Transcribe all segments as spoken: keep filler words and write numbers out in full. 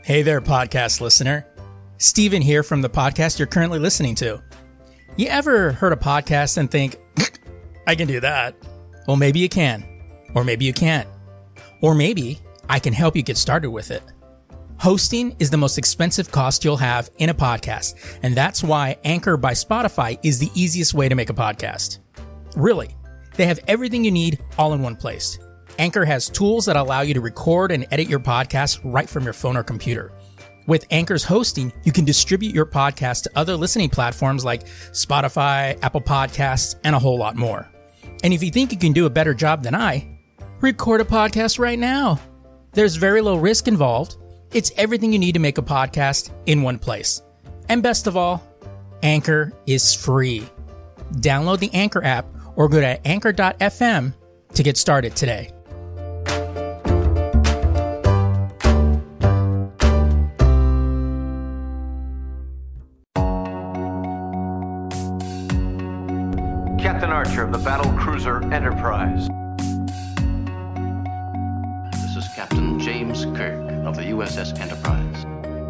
Hey there, podcast listener. Steven here from the podcast you're currently listening to. You ever heard a podcast and think, I can do that? Well, maybe you can. Or maybe you can't. Or maybe I can help you get started with it. Hosting is the most expensive cost you'll have in a podcast, and that's why Anchor by Spotify is the easiest way to make a podcast. Really, they have everything you need all in one place. Anchor has tools that allow you to record and edit your podcast right from your phone or computer. With Anchor's hosting, you can distribute your podcast to other listening platforms like Spotify, Apple Podcasts, and a whole lot more. And if you think you can do a better job than I, record a podcast right now. There's very low risk involved. It's everything you need to make a podcast in one place. And best of all, Anchor is free. Download the Anchor app or go to anchor dot f m to get started today. Captain Archer of the battle cruiser Enterprise. This is Captain James Kirk of the U S S Enterprise.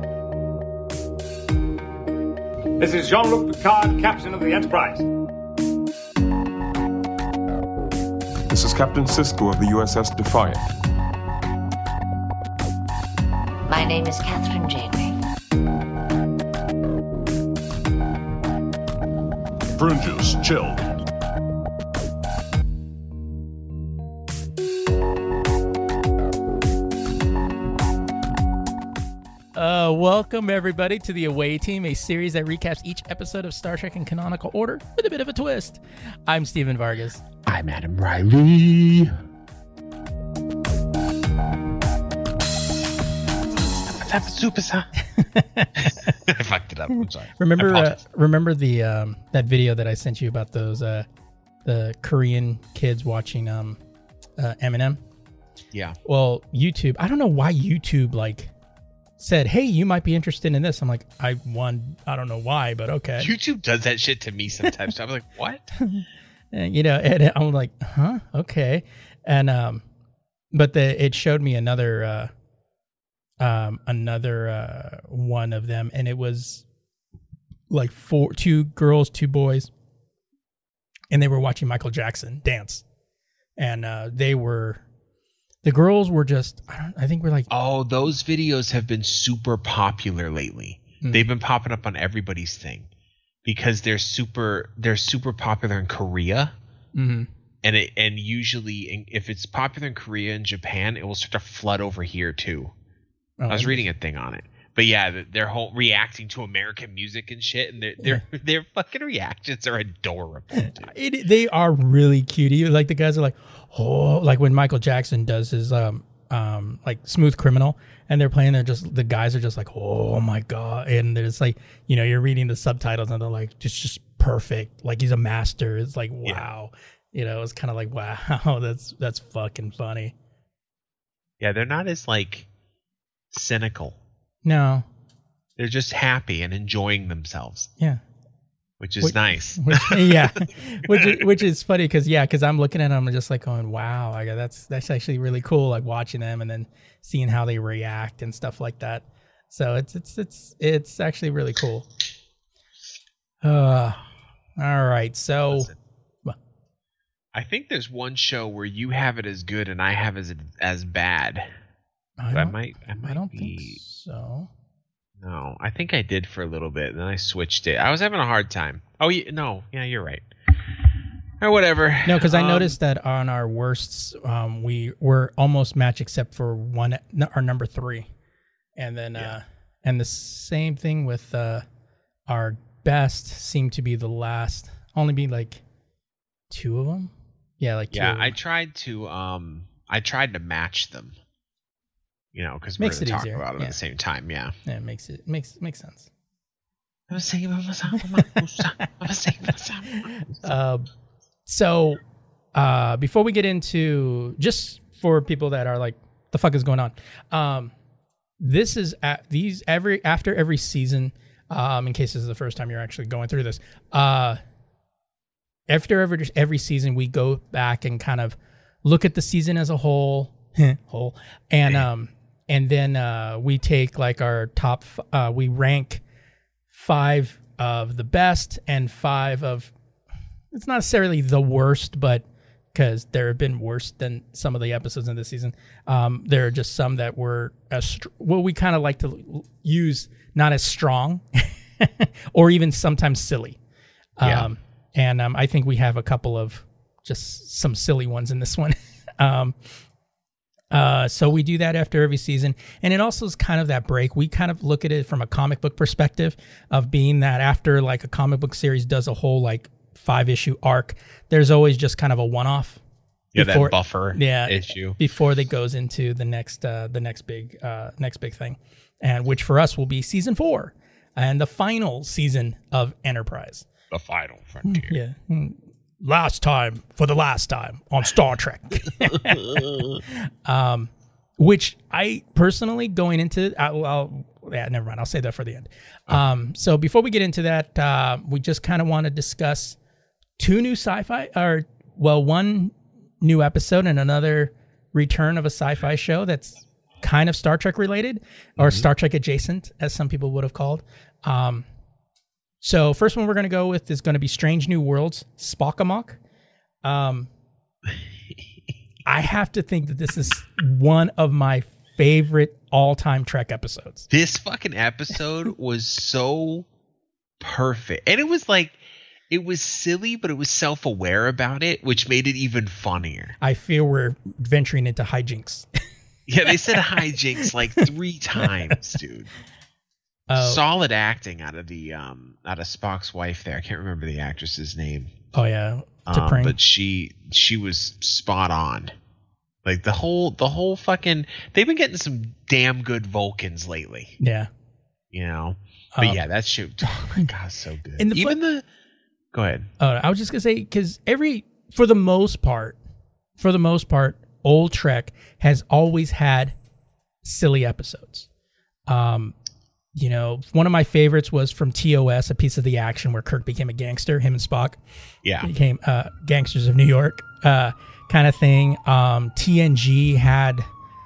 This is Jean-Luc Picard, Captain of the Enterprise. This is Captain Sisko of the U S S Defiant. My name is Catherine Janeway. Prune juice, chilled. Uh, welcome, everybody, to The Away Team, a series that recaps each episode of Star Trek in canonical order with a bit of a twist. I'm Steven Vargas. I'm Adam Riley. I fucked it up. I'm sorry. Remember, uh, remember the um, that video that I sent you about those uh, the Korean kids watching um, uh, Eminem? Yeah. Well, YouTube. I don't know why YouTube like said, "Hey, you might be interested in this." I'm like, I one, I don't know why, but okay. YouTube does that shit to me sometimes. So I'm like, what? And, you know, and I'm like, huh, okay. And um, but the it showed me another uh, um, another uh, one of them, and it was like four, two girls, two boys, and they were watching Michael Jackson dance, and uh, they were. The girls were just, I don't, I think we're like... Oh, those videos have been super popular lately. Mm. They've been popping up on everybody's thing because they're super, they're super popular in Korea. Mm-hmm. And it, and usually in, if it's popular in Korea and Japan, it will start to flood over here too. Oh, I was reading a thing on it. But yeah, they're whole reacting to American music and shit, and their their yeah. their fucking reactions are adorable. It, they are really cute. Like the guys are like, oh, like when Michael Jackson does his um um like Smooth Criminal, and they're playing. They're just the guys are just like, oh my god, and there's like, you know, you're reading the subtitles and they're like, just just perfect. Like he's a master. It's like wow, yeah. You know, it's kind of like wow, that's that's fucking funny. Yeah, they're not as like cynical. No. They're just happy and enjoying themselves. Yeah. Which is which, nice. Which, yeah. which is, which is funny because, yeah, because I'm looking at them and just like going, wow, I go, that's that's actually really cool, like watching them and then seeing how they react and stuff like that. So it's it's it's it's actually really cool. Uh, all right. So Listen, I think there's one show where you have it as good and I have it as as bad. I, I might. I might I don't be, think so. No, I think I did for a little bit, and then I switched it. I was having a hard time. Oh, yeah, no, yeah, you're right. Or whatever. No, because um, I noticed that on our worsts, um, we were almost matched except for one, our number three, and then yeah. uh, and the same thing with uh, our best seemed to be the last. Only be like two of them. Yeah, like two yeah. of them. I tried to um, I tried to match them. You know, because we're going to talk easier. about it yeah. at the same time, yeah. Yeah, it makes it makes makes sense. uh, so, uh, before we get into, just for people that are like, the fuck is going on? Um, this is at these every after every season. Um, in case this is the first time you're actually going through this. Uh, after every every season, we go back and kind of look at the season as a whole, whole, and um. and then uh, we take like our top, f- uh, we rank five of the best and five of, it's not necessarily the worst, but because there have been worse than some of the episodes in this season. Um, there are just some that were, as str- well, we kind of like to use not as strong or even sometimes silly. Yeah. Um, and um, I think we have a couple of just some silly ones in this one. um, uh, so we do that after every season. And it also is kind of that break. We kind of look at it from a comic book perspective of being that after like a comic book series does a whole like five issue arc, there's always just kind of a one-off. Yeah, before, that buffer yeah, issue before they goes into the next uh, the next big uh, next big thing, and which for us will be season four and the final season of Enterprise. The final frontier. Yeah. Last time for the last time on Star Trek. um, which I personally going into, I, I'll, yeah, never mind. I'll say that for the end. Um, so before we get into that, uh, we just kind of want to discuss two new sci-fi, or well, one new episode and another return of a sci-fi show that's kind of Star Trek related or mm-hmm. Star Trek adjacent, as some people would have called. Um, So first one we're going to go with is going to be Strange New Worlds, Spock-a-Mock. Um, I have to think that this is one of my favorite all-time Trek episodes. This fucking episode was so perfect. And it was like, it was silly, but it was self-aware about it, which made it even funnier. I feel we're venturing into hijinks. Yeah, they said hijinks like three times, dude. Uh, Solid acting out of the um out of Spock's wife there. I can't remember the actress's name. Oh yeah, um, but she she was spot on. Like the whole the whole fucking they've been getting some damn good Vulcans lately. Yeah, you know. But um, yeah, that shit. Oh my god, so good. And the Even fl- the go ahead. Oh, I was just gonna say because every for the most part, for the most part, old Trek has always had silly episodes. Um. You know, one of my favorites was from T O S, A Piece of the Action, where Kirk became a gangster, him and Spock. Yeah. Became uh, gangsters of New York uh, kind of thing. Um, T N G had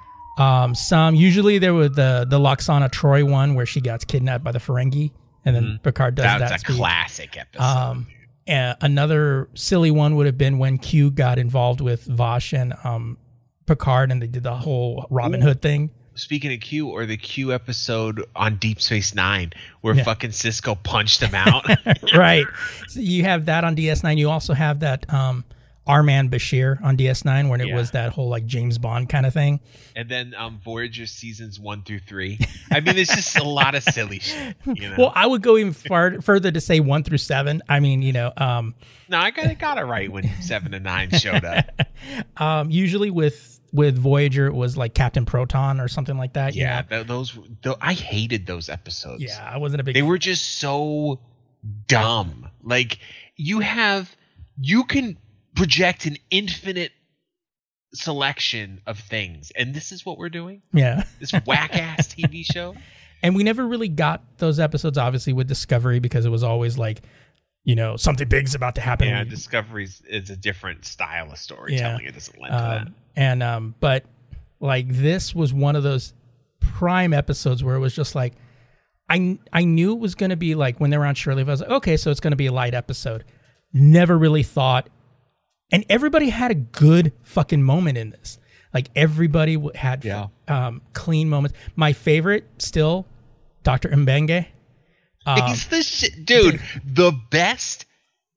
um, some, usually there was the, the Loxana Troy one where she got kidnapped by the Ferengi, and then mm-hmm. Picard does that. That's a speech. classic episode. Um, uh, another silly one would have been when Q got involved with Vosh and um, Picard, and they did the whole Robin Ooh. Hood thing. Speaking of Q, or the Q episode on Deep Space Nine where yeah. fucking Cisco punched him out. Right. So you have that on D S nine. You also have that um, Arman Bashir on D S nine when it yeah. was that whole like James Bond kind of thing. And then um, Voyager seasons one through three. I mean, it's just a lot of silly shit. You know? Well, I would go even far further to say one through seven. I mean, you know. Um, no, I got, got it right when seven and nine showed up. um, usually with. With Voyager, it was like Captain Proton or something like that. Yeah, you know? th- those. Th- I hated those episodes. Yeah, I wasn't a big. They fan. were just so dumb. Like you have, you can project an infinite selection of things, and this is what we're doing. Yeah, this whack ass T V show. And we never really got those episodes, obviously, with Discovery because it was always like, you know, something big's about to happen. Yeah, Discovery is a different style of storytelling. Yeah. It doesn't lend to um, that. And um, but like this was one of those prime episodes where it was just like, I I knew it was going to be like when they were on Shirley, I was like, okay, so it's going to be a light episode. Never really thought, and everybody had a good fucking moment in this. Like everybody had yeah. um, clean moments. My favorite still, Doctor Mbenge. Um, it's the shit, dude. The best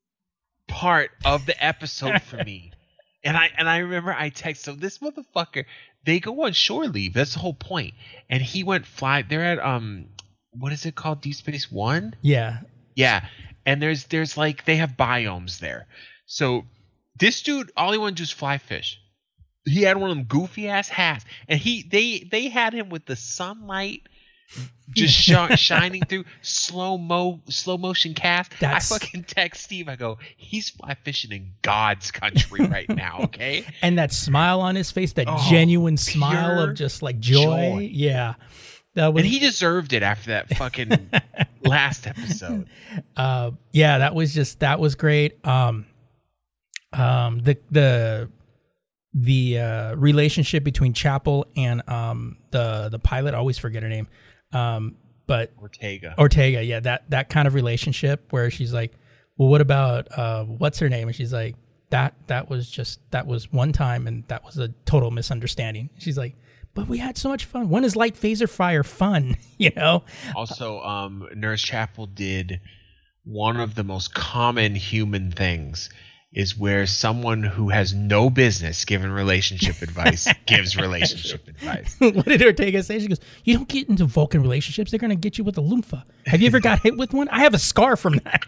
part of the episode for me, and I and I remember I text so this motherfucker. They go on shore leave. That's the whole point. And he went fly. They're at um, what is it called? Deep Space One. Yeah, yeah. And there's there's like they have biomes there. So this dude, all he wanted to do is fly fish. He had one of them goofy ass hats, and he they they had him with the sunlight. Just sh- shining through slow mo slow motion cast. That's... I fucking text Steve. I go, he's fly fishing in God's country right now, okay? And that smile on his face, that oh, genuine smile of just like joy. joy. Yeah, that was. And he deserved it after that fucking last episode. Uh, yeah, that was just that was great. Um, um, the the the uh, relationship between Chapel and um, the the pilot. I always forget her name, um, but Ortega. Ortega, yeah, that that kind of relationship where she's like, well, what about uh, what's her name? And she's like, that that was just that was one time, and that was a total misunderstanding. She's like, but we had so much fun. When is light phaser fire fun? You know. Also, um, Nurse Chapel did one of the most common human things. Is where someone who has no business giving relationship advice gives relationship advice. What did Ortega say? She goes, you don't get into Vulcan relationships. They're going to get you with a loompa. Have you ever got hit with one? I have a scar from that.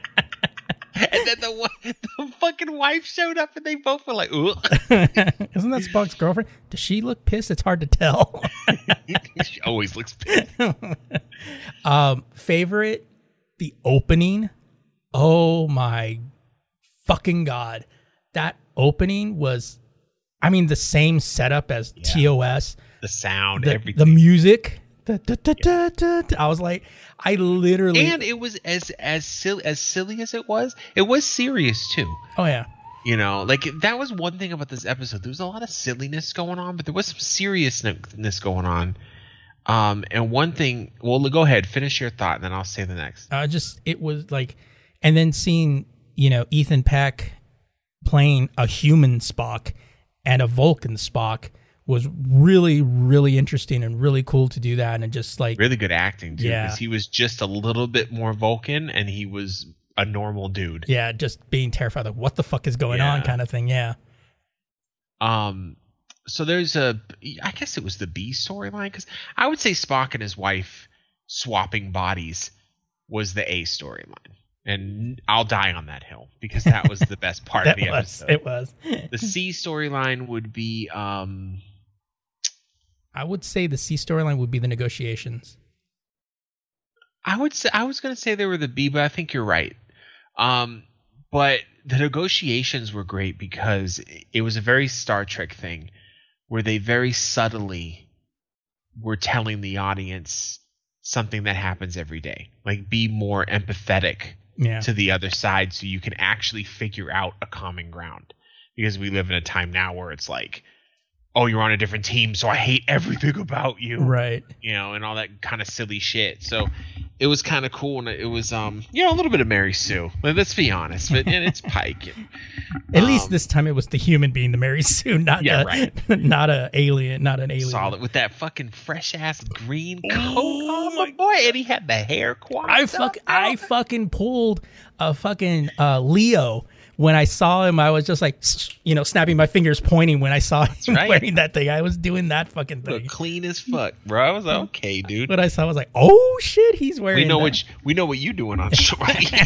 And then the, the fucking wife showed up and they both were like, ugh. Isn't that Spock's girlfriend? Does she look pissed? It's hard to tell. She always looks pissed. um, favorite, the opening. Oh my fucking God. That opening was, I mean, the same setup as yeah. T O S. The sound, the, everything. The music. Da, da, da, yeah. da, da. I was like, I literally. And it was as as silly as silly as it was. It was serious too. Oh yeah. You know, like that was one thing about this episode. There was a lot of silliness going on, but there was some seriousness going on. Um, and one thing, well, go ahead, finish your thought, and then I'll say the next. Uh, just it was like, and then seeing, you know, Ethan Peck playing a human Spock and a Vulcan Spock was really, really interesting and really cool to do that. And just like really good acting too, yeah. because he was just a little bit more Vulcan and he was a normal dude. Yeah, just being terrified, like what the fuck is going yeah. on, kind of thing. Yeah. Um. So there's a, I guess it was the B storyline, because I would say Spock and his wife swapping bodies was the A storyline. And I'll die on that hill because that was the best part of the was, episode. It was. The C storyline would be. Um, I would say the C storyline would be the negotiations. I would say I was going to say they were the B, but I think you're right. Um, but the negotiations were great because it was a very Star Trek thing, where they very subtly were telling the audience something that happens every day, like be more empathetic. Yeah. To the other side, so you can actually figure out a common ground. Because we live in a time now where it's like, oh, you're on a different team, so I hate everything about you, right? You know, and all that kind of silly shit. So it was kind of cool, and it was, um, you know, a little bit of Mary Sue. Let's be honest, but and it's Pike. And, At um, least this time it was the human being the Mary Sue, not yeah, a, right. not a alien, not an alien. Solid with that fucking fresh ass green coat oh, on my boy, and he had the hair quad. I fuck, I fucking pulled a fucking uh, Leo. When I saw him, I was just like, you know, snapping my fingers, pointing when I saw him right. wearing that thing. I was doing that fucking thing. Look clean as fuck, bro. I was like, okay, dude. When I saw, I was like, oh shit, he's wearing. We know that. what you, we know what you doing on show.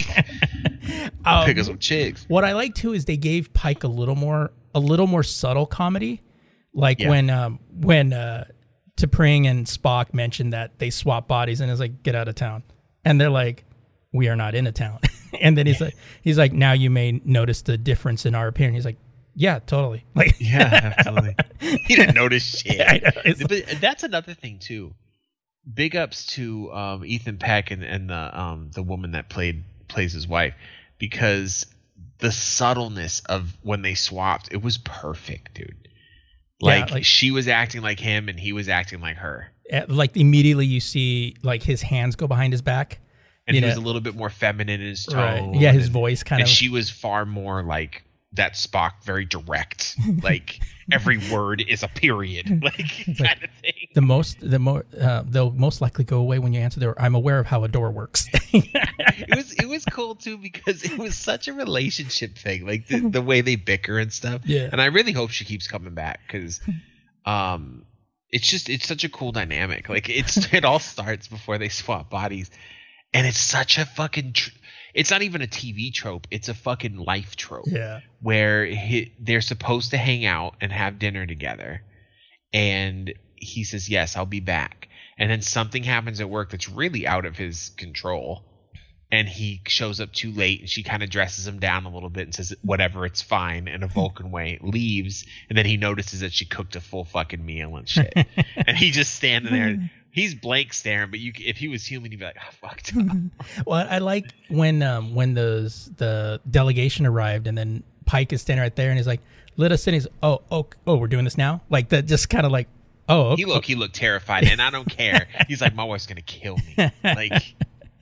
um, Pick up some chicks. What I like too is they gave Pike a little more, a little more subtle comedy, like yeah. when um, when uh, T'Pring and Spock mentioned that they swap bodies, and it's like, get out of town, and they're like, we are not in a town. And then he's like, he's like, now you may notice the difference in our appearance. He's like, yeah, totally. Like, yeah, absolutely. He didn't notice shit. Yeah, I know. But that's another thing too. Big ups to um, Ethan Peck and, and the um, the woman that played plays his wife, because the subtleness of when they swapped, it was perfect, dude. Like, yeah, like she was acting like him and he was acting like her. Like immediately you see like his hands go behind his back. And you he know? was a little bit more feminine in his tone. Right. Yeah, his and, voice kind and of. And she was far more like that Spock, very direct. Like every word is a period, like kind like of thing. The most, the more, uh, they'll most likely go away when you answer the door. I'm aware of how a door works. it was, it was cool too because it was such a relationship thing, like the, the way they bicker and stuff. Yeah. And I really hope she keeps coming back because, um, it's just it's such a cool dynamic. Like it's it all starts before they swap bodies. And it's such a fucking tr- it's not even a T V trope, it's a fucking life trope. Yeah. Where he, they're supposed to hang out and have dinner together, and he says, yes, I'll be back, and then something happens at work that's really out of his control, and he shows up too late, and she kind of dresses him down a little bit and says, whatever, it's fine, in a Vulcan way, leaves, and then he notices that she cooked a full fucking meal and shit. And he just standing there. He's blank staring, but you, if he was human, he'd be like, oh, fuck. Well, I like when um, when those the delegation arrived, and then Pike is standing right there, and he's like, let us in. He's oh oh oh we're doing this now. Like that, just kind of like oh okay. He look he looked terrified, and I don't care. He's like, my wife's gonna kill me. Like,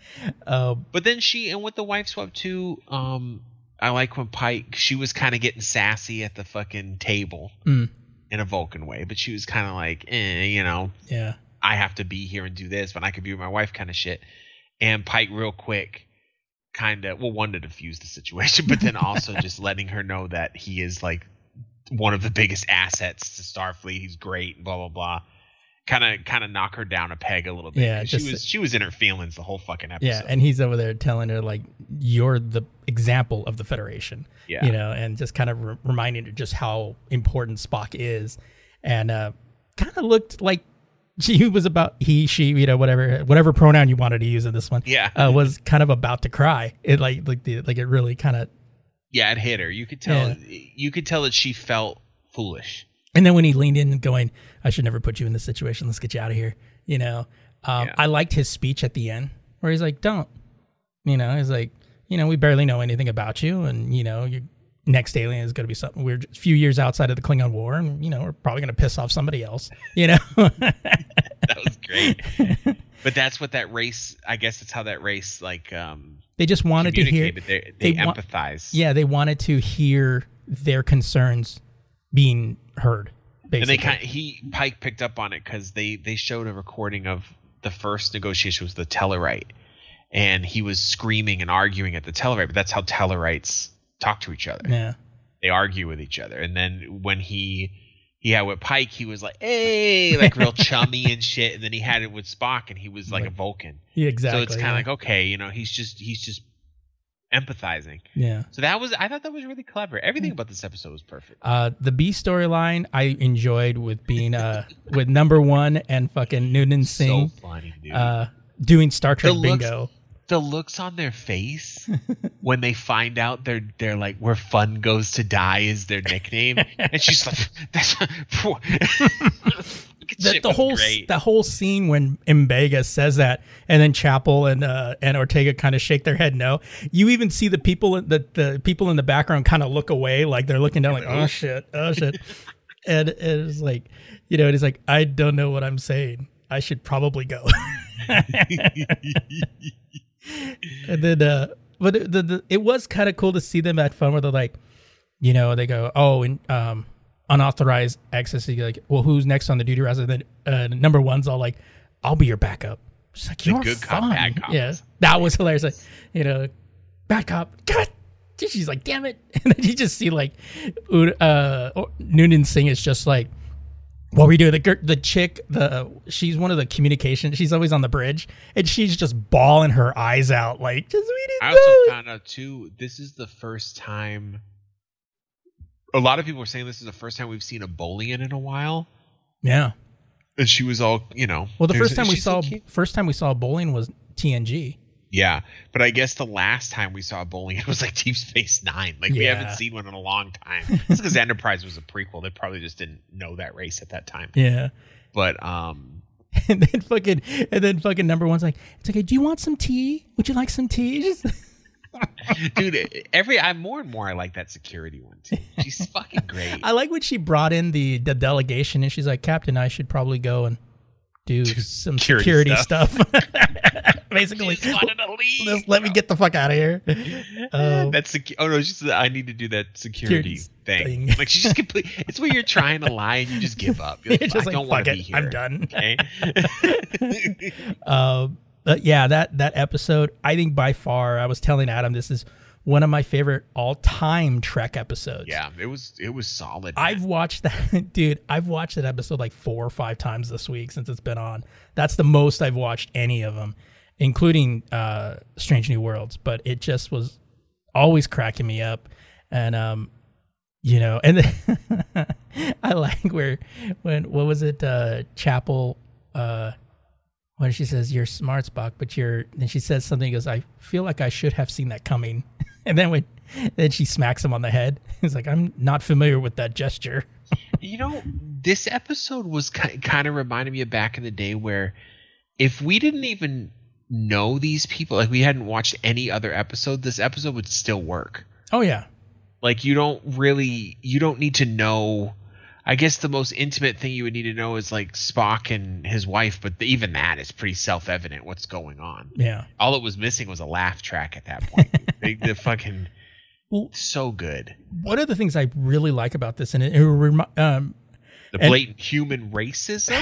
um, but then she and with the wife swap too. Um, I like when Pike, she was kind of getting sassy at the fucking table mm. in a Vulcan way, but she was kind of like, eh, you know, yeah, I have to be here and do this, but I could be with my wife, kind of shit. And Pike, real quick, kind of, well, one to diffuse the situation, but then also just letting her know that he is like one of the biggest assets to Starfleet. He's great, blah blah blah. Kind of, kind of knock her down a peg a little bit. Yeah, she just, was, she was in her feelings the whole fucking episode. Yeah, and he's over there telling her like, "You're the example of the Federation." Yeah, you know, and just kind of re- reminding her just how important Spock is, and uh, kind of looked like she was about he, she, you know, whatever, whatever pronoun you wanted to use in this one. Yeah, uh, was kind of about to cry. It like, like the, like it really kind of. Yeah, it hit her. You could tell. Yeah. You could tell that she felt foolish. And then when he leaned in, going, "I should never put you in this situation. Let's get you out of here." You know, um, Yeah. I liked his speech at the end where he's like, "Don't," you know, he's like, you know, we barely know anything about you, and you know, your next alien is going to be something weird, a few years outside of the Klingon War, and you know, we're probably going to piss off somebody else. You know, That was great. But that's what that race. I guess that's how that race like. Um, they just wanted to hear. But they they, they wa- empathize. Yeah, they wanted to hear their concerns being heard. Basically. And they kind of, he Pike picked up on it because they they showed a recording of the first negotiation with the Tellarite, and he was screaming and arguing at the Tellarite. But that's how Tellarites talk to each other. Yeah, they argue with each other. And then when he he had with Pike, he was like, "Hey," like real chummy and shit. And then he had it with Spock, and he was like, like a Vulcan. Yeah, exactly. So it's kind of yeah. like, okay, you know, he's just he's just empathizing. Yeah. So that was I thought that was really clever. Everything about this episode was perfect. Uh, the B storyline I enjoyed with being uh with number one and fucking Noonan Singh So funny, dude. uh doing Star Trek The looks- bingo. The looks on their face when they find out they're they're like where fun goes to die is their nickname, and she's like, "That's the, the whole great. the whole scene when Mbega says that, and then Chapel and uh, and Ortega kind of shake their head no. You even see the people the the people in the background kind of look away, like they're looking down, like oh shit, oh shit, and, and it's like, you know, it's like, I don't know what I'm saying. I should probably go. And then, uh, but the, the, the it was kind of cool to see them at fun where they're like, you know, they go, oh, and um, unauthorized access. You're like, well, who's next on the duty roster? And then uh, number one's all like, I'll be your backup. She's like, you're good fun. cop, bad cop. Yeah, that was hilarious. Like, you know, bad cop. God. She's like, damn it. And then you just see like, uh, Noonan Singh is just like, what were you doing? The the chick, the she's one of the communication. She's always on the bridge, and she's just bawling her eyes out, like, just we didn't I also know. found out too. This is the first time. A lot of people are saying this is the first time we've seen a Bolian in a while, Yeah. and she was all, you know. Well, the there's- first time we she's saw so cute. first time we saw bowling was T N G. Yeah, but I guess the last time we saw a Bolian was like Deep Space Nine. Like we Yeah. haven't seen one in a long time. It's because Enterprise was a prequel. They probably just didn't know that race at that time. Yeah. But um, And then fucking and then fucking number one's like, it's okay. Do you want some tea? Would you like some tea? Just dude, every I more and more I like that security one too. She's fucking great. I like when she brought in the the delegation, and she's like, Captain, I should probably go and do some security security stuff. stuff. Basically, She just wanted to leave. just let me get the fuck out of here. Um, That's secu- oh no, she said I need to do that security Security thing. thing. Like she just complete. It's where you're trying to lie and you just give up. You're like, You're just I like, don't want fuck to be it, here. I'm done. Okay. Um, but yeah, that that episode, I think by far, I was telling Adam, this is one of my favorite all-time Trek episodes. Yeah, it was it was solid. I've man. watched that, dude. I've watched that episode like four or five times this week since it's been on. That's the most I've watched any of them, including uh, Strange New Worlds. But it just was always cracking me up, and um, you know, and then I like where when what was it? Uh, Chapel. Uh, when she says you're smart, Spock, but you're. Then she says something. Goes, I feel like I should have seen that coming. And then when then she smacks him on the head. He's like, I'm not familiar with that gesture. You know, this episode was ki- kind of reminded me of back in the day where if we didn't even know these people, like we hadn't watched any other episode, this episode would still work. Oh yeah. Like you don't really, you don't need to know. I guess the most intimate thing you would need to know is like Spock and his wife, but the, even that is pretty self-evident what's going on. Yeah. All it was missing was a laugh track at that point. they, the fucking well, so good. One of the things I really like about this, and it, it remi- um, the blatant and, human racism.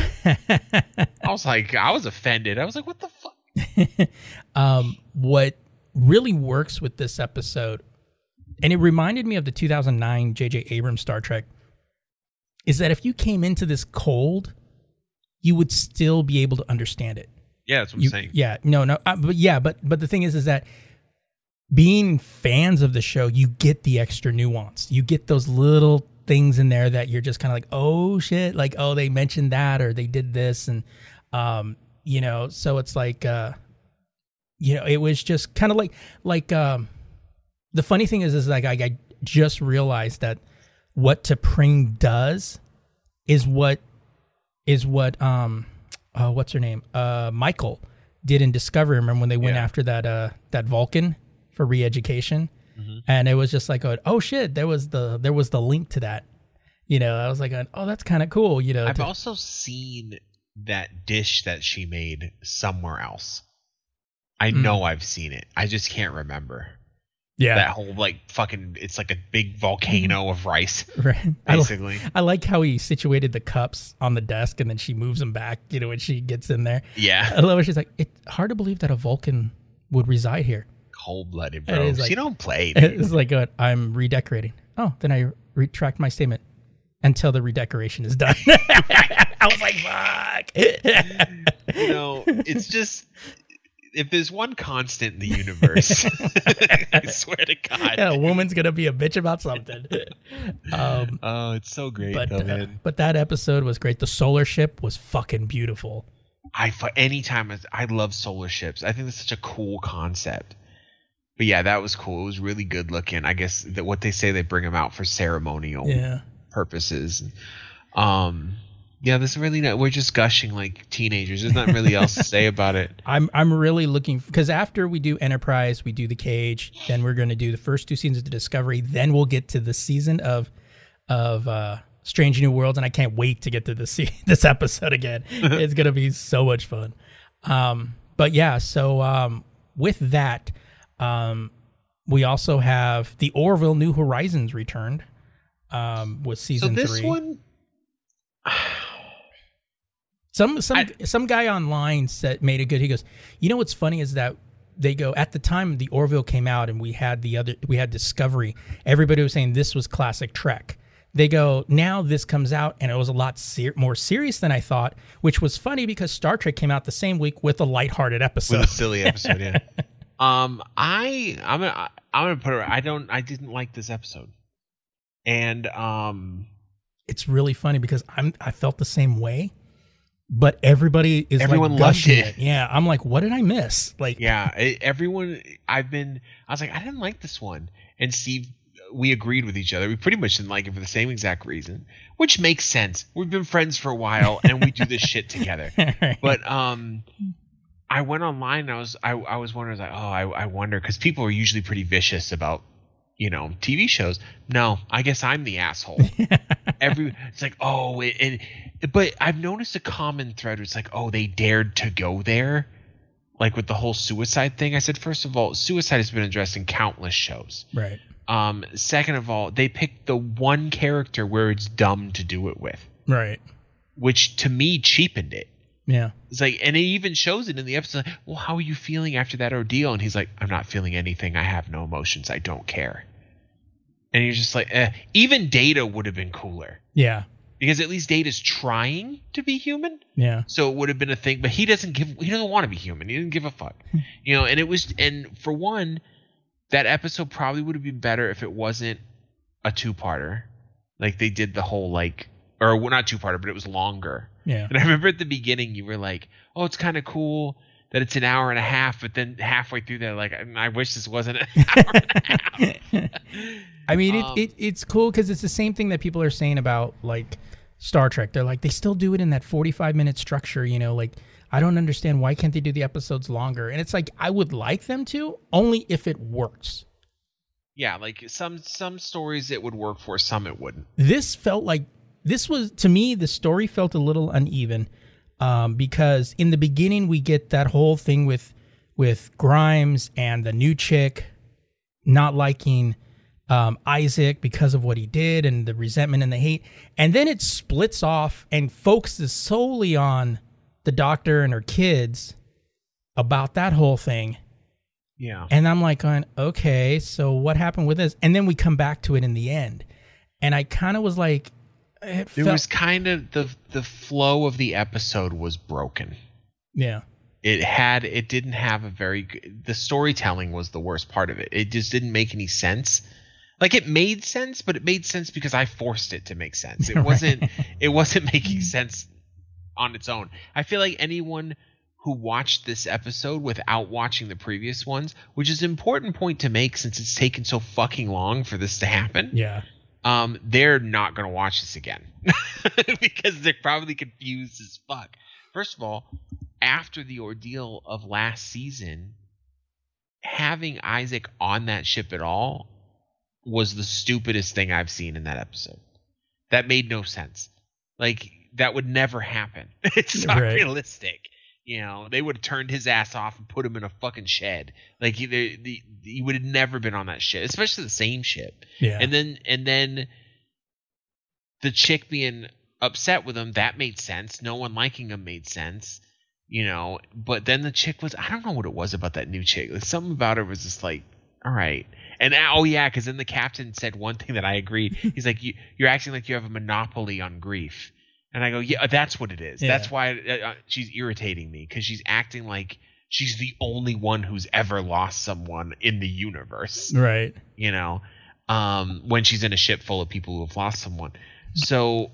I was like, I was offended. I was like, what the fuck? um, what really works with this episode, and it reminded me of the two thousand nine J J Abrams Star Trek, is that if you came into this cold, you would still be able to understand it. Yeah, that's what you, I'm saying. Yeah, no, no, uh, but yeah, but but the thing is, is that being fans of the show, you get the extra nuance. You get those little things in there that you're just kind of like, oh shit, like oh they mentioned that or they did this, and um, you know, so it's like, uh, you know, it was just kind of like like um, the funny thing is, is like I, I just realized that. What T'Pring does is what is what um uh, what's her name uh Michael did in Discovery. Remember when they went yeah. after that uh that Vulcan for re-education, mm-hmm. and it was just like a, oh shit, there was the there was the link to that. You know, I was like, oh, that's kind of cool. You know, I've to, also seen that dish that she made somewhere else. I mm. know I've seen it. I just can't remember. Yeah, that whole like fucking, it's like a big volcano of rice, right? Basically, I, I like how he situated the cups on the desk and then she moves them back. You know, when she gets in there. Yeah, I love it. She's like, it's hard to believe that a Vulcan would reside here. Cold blooded, bro. Like, she don't play. Dude. It's like, uh, I'm redecorating. Oh, then I retract my statement until the redecoration is done. I was like, fuck. You know, it's just. If there's one constant in the universe, I swear to God, yeah, a woman's gonna be a bitch about something. Um, oh, it's so great, but, though, uh, man. But that episode was great. The solar ship was fucking beautiful. I anytime I love solar ships. I think that's such a cool concept. But yeah, that was cool. It was really good looking. I guess that what they say they bring them out for ceremonial yeah. purposes. Um. Yeah, this is really not. We're just gushing like teenagers. There's nothing really else to say about it. I'm I'm really looking because after we do Enterprise, we do the Cage, then we're going to do the first two seasons of the Discovery. Then we'll get to the season of of uh, Strange New Worlds, and I can't wait to get to this this episode again. It's going to be so much fun. Um, but yeah, so um, with that, um, we also have the Orville New Horizons returned um, with season so this three. One... Some some I, some guy online said made it good. He goes, you know what's funny is that they go at the time the Orville came out and we had the other we had Discovery. Everybody was saying this was classic Trek. They go now this comes out and it was a lot ser- more serious than I thought, which was funny because Star Trek came out the same week with a lighthearted episode, with a silly episode. Yeah. um, I I'm gonna I'm gonna put it. I don't I didn't like this episode, and um, it's really funny because I'm I felt the same way. But everybody is everyone like loved it. it. Yeah, I'm like, what did I miss? Like, yeah, it, everyone. I've been. I was like, I didn't like this one, and Steve, we agreed with each other. We pretty much didn't like it for the same exact reason, which makes sense. We've been friends for a while, and we do this shit together. Right. But um, I went online. And I was I I was wondering like, oh, I I wonder because people are usually pretty vicious about. You know, T V shows. No, I guess I'm the asshole. Every it's like, oh, it, it, but I've noticed a common thread. Where it's like, oh, they dared to go there, like with the whole suicide thing. I said, first of all, suicide has been addressed in countless shows. Right. Um. Second of all, they picked the one character where it's dumb to do it with. Right. Which to me cheapened it. Yeah. It's like, and it even shows it in the episode. Like, well, how are you feeling after that ordeal? And he's like, I'm not feeling anything. I have no emotions. I don't care. And you're just like, eh. Even Data would have been cooler. Yeah. Because at least Data's trying to be human. Yeah. So it would have been a thing, but he doesn't give, he doesn't want to be human. He doesn't give a fuck. You know, and it was, and for one, that episode probably would have been better if it wasn't a two-parter. Like they did the whole like, or well, not two-parter, but it was longer. Yeah. And I remember at the beginning you were like, oh, it's kind of cool that it's an hour and a half, but then halfway through there, like, I wish this wasn't an hour and a half. I mean, um, it, it it's cool because it's the same thing that people are saying about, like, Star Trek. They're like, they still do it in that forty-five minute structure, you know, like, I don't understand why can't they do the episodes longer? And it's like, I would like them to, only if it works. Yeah, like some some stories it would work for, some it wouldn't. This felt like this was to me the story felt a little uneven um, because in the beginning we get that whole thing with with Grimes and the new chick not liking um, Isaac because of what he did and the resentment and the hate, and then it splits off and focuses solely on the doctor and her kids about that whole thing. Yeah. And I'm like, going, okay, so what happened with this? And then we come back to it in the end. And I kind of was like, it It felt, was kind of the the flow of the episode was broken. yeah. It had it didn't have a very good, the storytelling was the worst part of it. It just didn't make any sense. Like it made sense, but it made sense because I forced it to make sense. It wasn't it wasn't making sense on its own. I feel like anyone who watched this episode without watching the previous ones, which is an important point to make since it's taken so fucking long for this to happen. Yeah. Um, they're not going to watch this again because they're probably confused as fuck. First of all, after the ordeal of last season, having Isaac on that ship at all was the stupidest thing I've seen in that episode. That made no sense. Like, that would never happen. It's not Right. realistic. You know, they would have turned his ass off and put him in a fucking shed. Like he, the, the, he would have never been on that ship, especially the same ship. Yeah. And then, and then the chick being upset with him, that made sense. No one liking him made sense, you know. But then the chick was, I don't know what it was about that new chick. Like, something about her was just like, all right. And oh yeah, because then the captain said one thing that I agreed. He's like, you, you're acting like you have a monopoly on grief. And I go, yeah, that's what it is. Yeah. That's why uh, she's irritating me, because she's acting like she's the only one who's ever lost someone in the universe. Right. You know, um, when she's in a ship full of people who have lost someone. So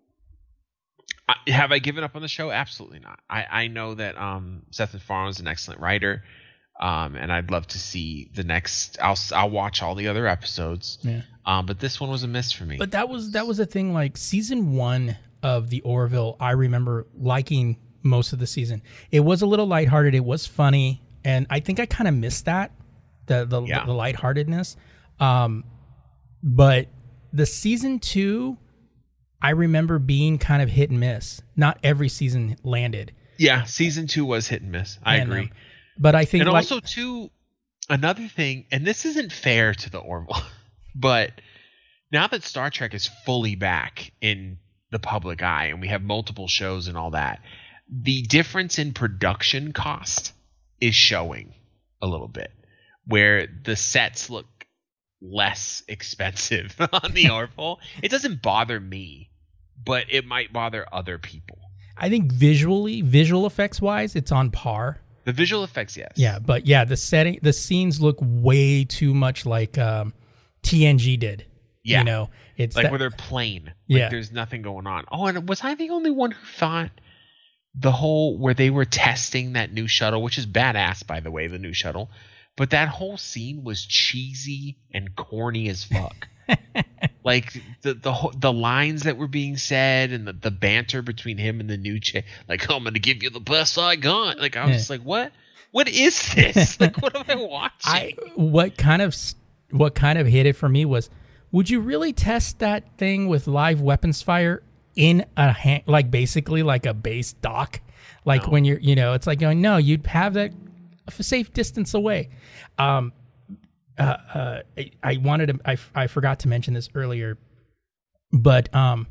I, have I given up on the show? Absolutely not. I, I know that um, Seth MacFarlane is an excellent writer, um, and I'd love to see the next. I'll I'll watch all the other episodes. Yeah. Um, but this one was a miss for me. But that was that was a thing. Like season one of the Orville, I remember liking most of the season. It was a little lighthearted. It was funny, and I think I kind of missed that the the, Yeah. the lightheartedness. Um, but the season two, I remember being kind of hit and miss. Not every season landed. Yeah, season two was hit and miss. I And, agree. um, but I think And like, also too, another thing, and this isn't fair to the Orville, but now that Star Trek is fully back in the public eye and we have multiple shows and all that, the difference in production cost is showing a little bit, where the sets look less expensive on the Orville. It doesn't bother me, but it might bother other people. I think visually, visual effects wise, it's on par. The visual effects, yes. Yeah, but yeah, the setting, the scenes look way too much like um, T N G did. Yeah. You know, it's Like that, where they're plain. Like Yeah. there's nothing going on. Oh, and was I the only one who thought the whole where they were testing that new shuttle, which is badass, by the way, the new shuttle, but that whole scene was cheesy and corny as fuck. Like the the whole- the lines that were being said and the, the banter between him and the new chick, like, oh, I'm gonna give you the best I got. Like I was Yeah. just like, what? What is this? Like, what am I watching? I what kind of what kind of hit it for me was, would you really test that thing with live weapons fire in a hand, like basically like a base dock, like No. when you're, you know, it's like going, no, you'd have that a safe distance away. Um, uh, uh, I, I wanted to, I, I forgot to mention this earlier, but um,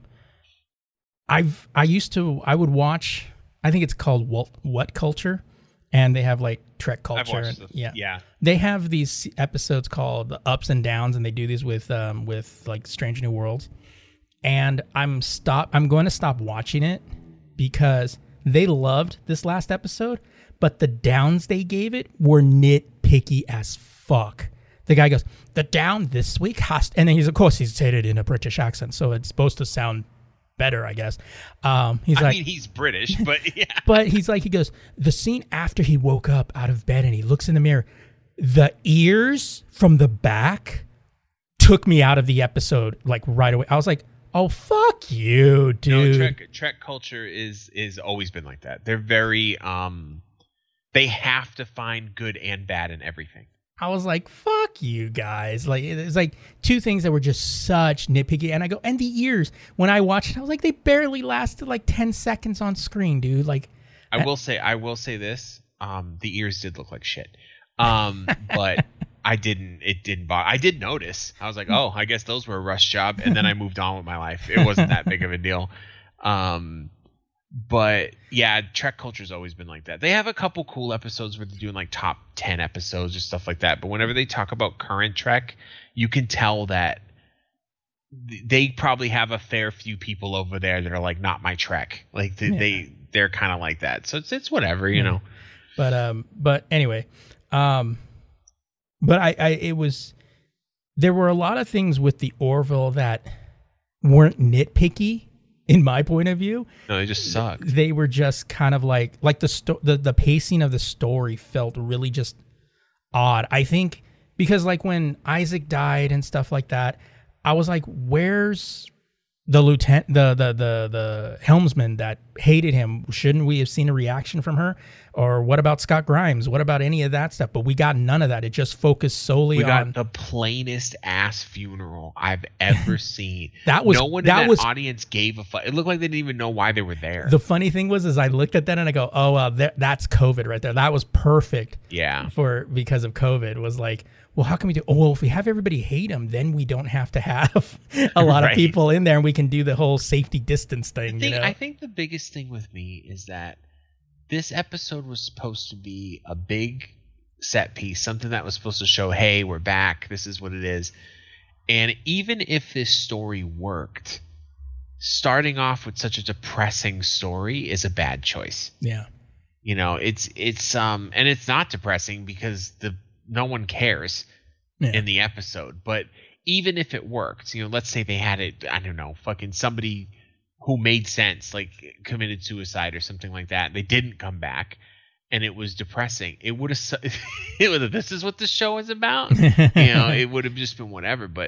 I've I used to I would watch, I think it's called What, what Culture, and they have like Trek I've culture. watched and- this. yeah, Yeah. they have these episodes called the Ups and Downs, and they do these with um with like Strange New Worlds. And I'm stop I'm going to stop watching it because they loved this last episode, but the downs they gave it were nitpicky as fuck. The guy goes, the down this week has to, and then he's of course he's said it in a British accent, so it's supposed to sound better, I guess. Um he's I like mean, he's British, but yeah. but he's like, he goes, the scene after he woke up out of bed and he looks in the mirror, the ears from the back took me out of the episode like right away. I was like, oh, fuck you, No, dude. Trek, Trek culture is is always been like that. They're very um, they have to find good and bad in everything. I was like, fuck you guys. Like, it's like two things that were just such nitpicky. And I go, and the ears, when I watched it, I was like, they barely lasted like ten seconds on screen, dude. Like, I will say, I will say this. Um, the ears did look like shit. Um, but I didn't, it didn't bother. I did notice. I was like, oh, I guess those were a rush job. And then I moved on with my life. It wasn't that big of a deal. Um, But yeah, Trek culture's always been like that. They have a couple cool episodes where they're doing like top ten episodes or stuff like that. But whenever they talk about current Trek, you can tell that they probably have a fair few people over there that are like, not my Trek. Like they, yeah. they they're kind of like that. So it's it's whatever, you yeah. know. But um, but anyway, um, but I, I it was there were a lot of things with the Orville that weren't nitpicky. In my point of view, no, they just sucked. They were just kind of like like the sto- the the pacing of the story felt really just odd. I think because like when Isaac died and stuff like that, I was like, where's the lieutenant, the the the the helmsman that hated him? Shouldn't we have seen a reaction from her? Or what about Scott Grimes? What about any of that stuff? But we got none of that. It just focused solely we on... We got the plainest ass funeral I've ever seen. that was No one that in that was, audience gave a fuck. It looked like they didn't even know why they were there. The funny thing was, is I looked at that and I go, oh, well, that, that's COVID right there. That was perfect. Yeah. For because of COVID. Was like, well, how can we do... Oh, well, if we have everybody hate him, then we don't have to have a lot right. of people in there and we can do the whole safety distance thing. thing you know? I think the biggest thing with me is that this episode was supposed to be a big set piece, something that was supposed to show, hey, we're back, this is what it is. And even if this story worked, starting off with such a depressing story is a bad choice. Yeah. You know, it's it's um and it's not depressing because the no one cares yeah. in the episode. But even if it worked, you know, let's say they had it, I don't know, fucking somebody who made sense, like committed suicide or something like that. They didn't come back, and it was depressing. It would have. It would have. This is what the show is about. You know, it would have just been whatever. But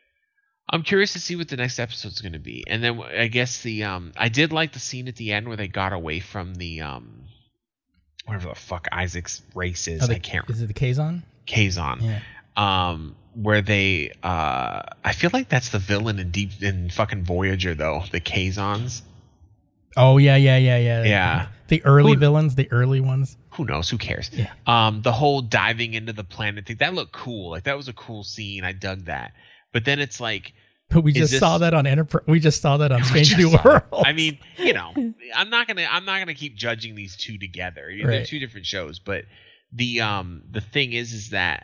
I'm curious to see what the next episode is going to be. And then I guess the um, I did like the scene at the end where they got away from the um, whatever the fuck Isaac's race is. Oh, the, I can't. Is it the Kazon? Kazon. Yeah. Um, where they, uh, I feel like that's the villain in Deep in fucking Voyager though, the Kazons. Oh yeah, yeah, yeah, yeah. Yeah. The early who, villains, the early ones. Who knows? Who cares? Yeah. Um, the whole diving into the planet thing, that looked cool. Like that was a cool scene. I dug that. But then it's like, but we just this, saw that on Enterprise. We just saw that on Strange New Worlds. I mean, you know, I'm not gonna, I'm not gonna keep judging these two together. They're right. two different shows. But the, um, the thing is, is that.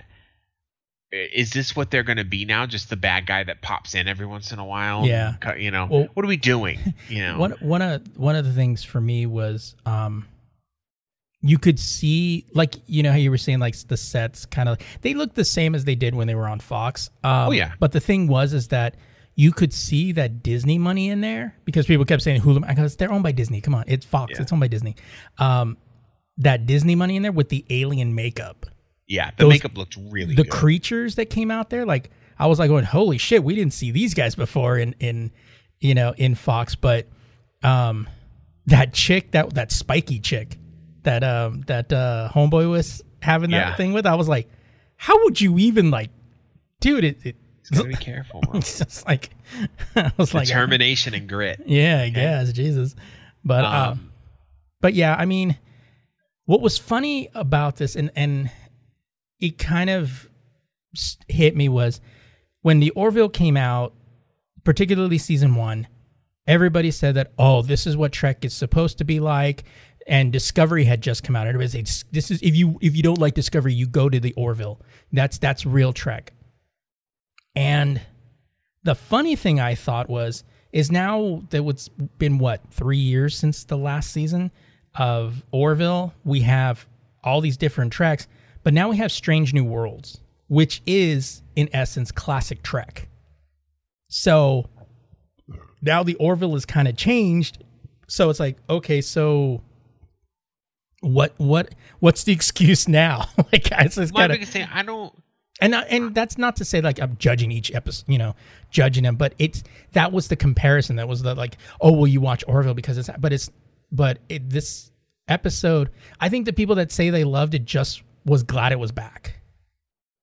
Is this what they're going to be now? Just the bad guy that pops in every once in a while? Yeah. You know, well, what are we doing? You know, one one of one of the things for me was, um, you could see, like, you know how you were saying, like the sets kind of they look the same as they did when they were on Fox. Um, oh yeah. But the thing was, is that you could see that Disney money in there because people kept saying Hulu. Because they're owned by Disney. Come on, it's Fox. Yeah. It's owned by Disney. Um, that Disney money in there with the alien makeup. Yeah, the Those, makeup looked really the good. The creatures that came out there, like I was like going, holy shit, we didn't see these guys before in, in you know, in Fox. But um, that chick, that that spiky chick, that um that uh, homeboy was having that yeah. thing with, I was like, how would you even like, dude? It, it you gotta be careful. Bro. It's just like I was like determination and grit. Yeah, I guess Jesus, but um, um, but yeah, I mean, what was funny about this, and and. It kind of hit me was when the Orville came out, particularly season one, everybody said that, oh, this is what Trek is supposed to be like. And Discovery had just come out. Everybody said, this is, if you, if you don't like Discovery, you go to the Orville. That's, that's real Trek. And the funny thing I thought was, is now that it's been what, three years since the last season of Orville, we have all these different Treks. But now we have Strange New Worlds, which is, in essence, classic Trek. So now the Orville is kind of changed. So it's like, okay, so what, what, what's the excuse now? Like, I just My gotta, biggest thing, I don't, and I, and that's not to say like I'm judging each episode, you know, judging them, but it's that was the comparison. That was the like, oh, well, you watch Orville because it's, but it's, but it, this episode, I think the people that say they loved it just was glad it was back.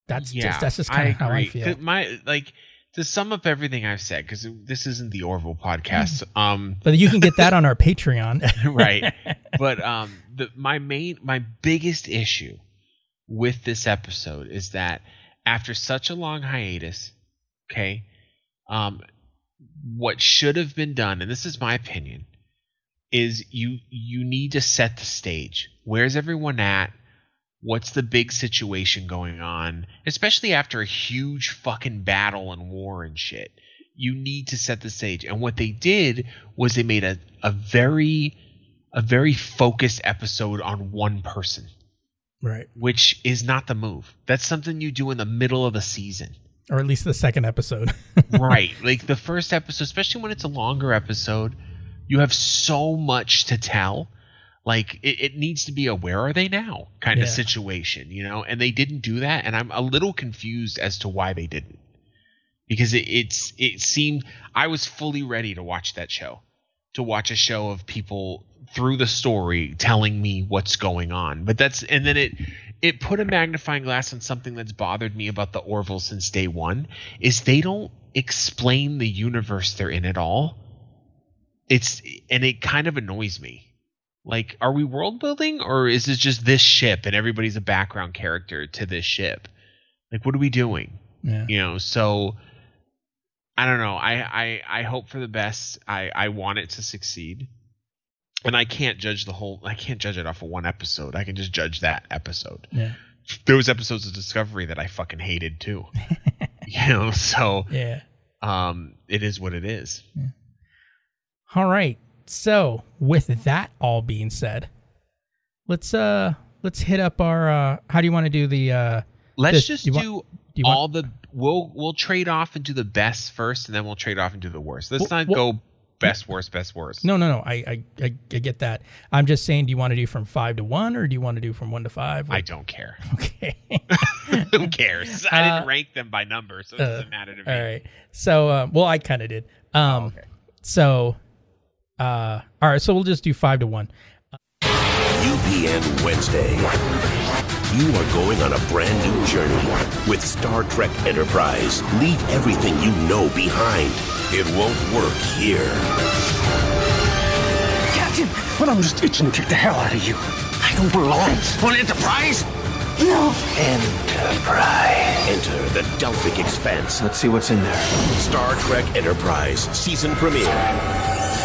That's yeah, just that's just kind of how I feel. My like to sum up everything I've said, because this isn't the Orville podcast. Um, but you can get that on our Patreon, right? But um, the my main my biggest issue with this episode is that after such a long hiatus, okay, um, what should have been done, and this is my opinion, is you you need to set the stage. Where's everyone at? What's the big situation going on? Especially after a huge fucking battle and war and shit. You need to set the stage. And what they did was they made a, a very a very focused episode on one person. Right. Which is not the move. That's something you do in the middle of the season. Or at least the second episode. Right. Like the first episode, especially when it's a longer episode, you have so much to tell. Like, it, it needs to be a where are they now kind Yeah. of situation, you know? And they didn't do that, and I'm a little confused as to why they didn't. Because it, it's it seemed – I was fully ready to watch that show, to watch a show of people through the story telling me what's going on. But that's – and then it it put a magnifying glass on something that's bothered me about the Orville since day one, is they don't explain the universe they're in at all. It's – and it kind of annoys me. Like, are we world building, or is it just this ship and everybody's a background character to this ship? Like, what are we doing? Yeah. You know, so I don't know. I, I, I hope for the best. I, I want it to succeed. And I can't judge the whole, I can't judge it off of one episode. I can just judge that episode. Yeah. There was episodes of Discovery that I fucking hated too. You know, so Yeah. um, it is what it is. Yeah. All right. So, with that all being said, let's uh let's hit up our uh how do you want to do the uh Let's this, just do, do, you want, do you want, all the we'll we'll trade off and do the best first, and then we'll trade off and do the worst. Let's Well, not well, go best worst best worst. No, no, no. I, I I I get that. I'm just saying, do you want to do from five to one, or do you want to do from one to five? Or? I don't care. Okay. Who cares? I didn't Uh, rank them by number, so it uh, doesn't matter to me. All right. So, uh, well, I kind of did. Um, Oh, okay. So, uh, all right. So we'll just do five to one. U P N Wednesday. You are going on a brand new journey with Star Trek Enterprise. Leave everything you know behind. It won't work here. Captain, but I'm just itching to kick the hell out of you. I don't belong on Enterprise. No. Enterprise. Enter the Delphic Expanse. Let's see what's in there. Star Trek Enterprise season premiere.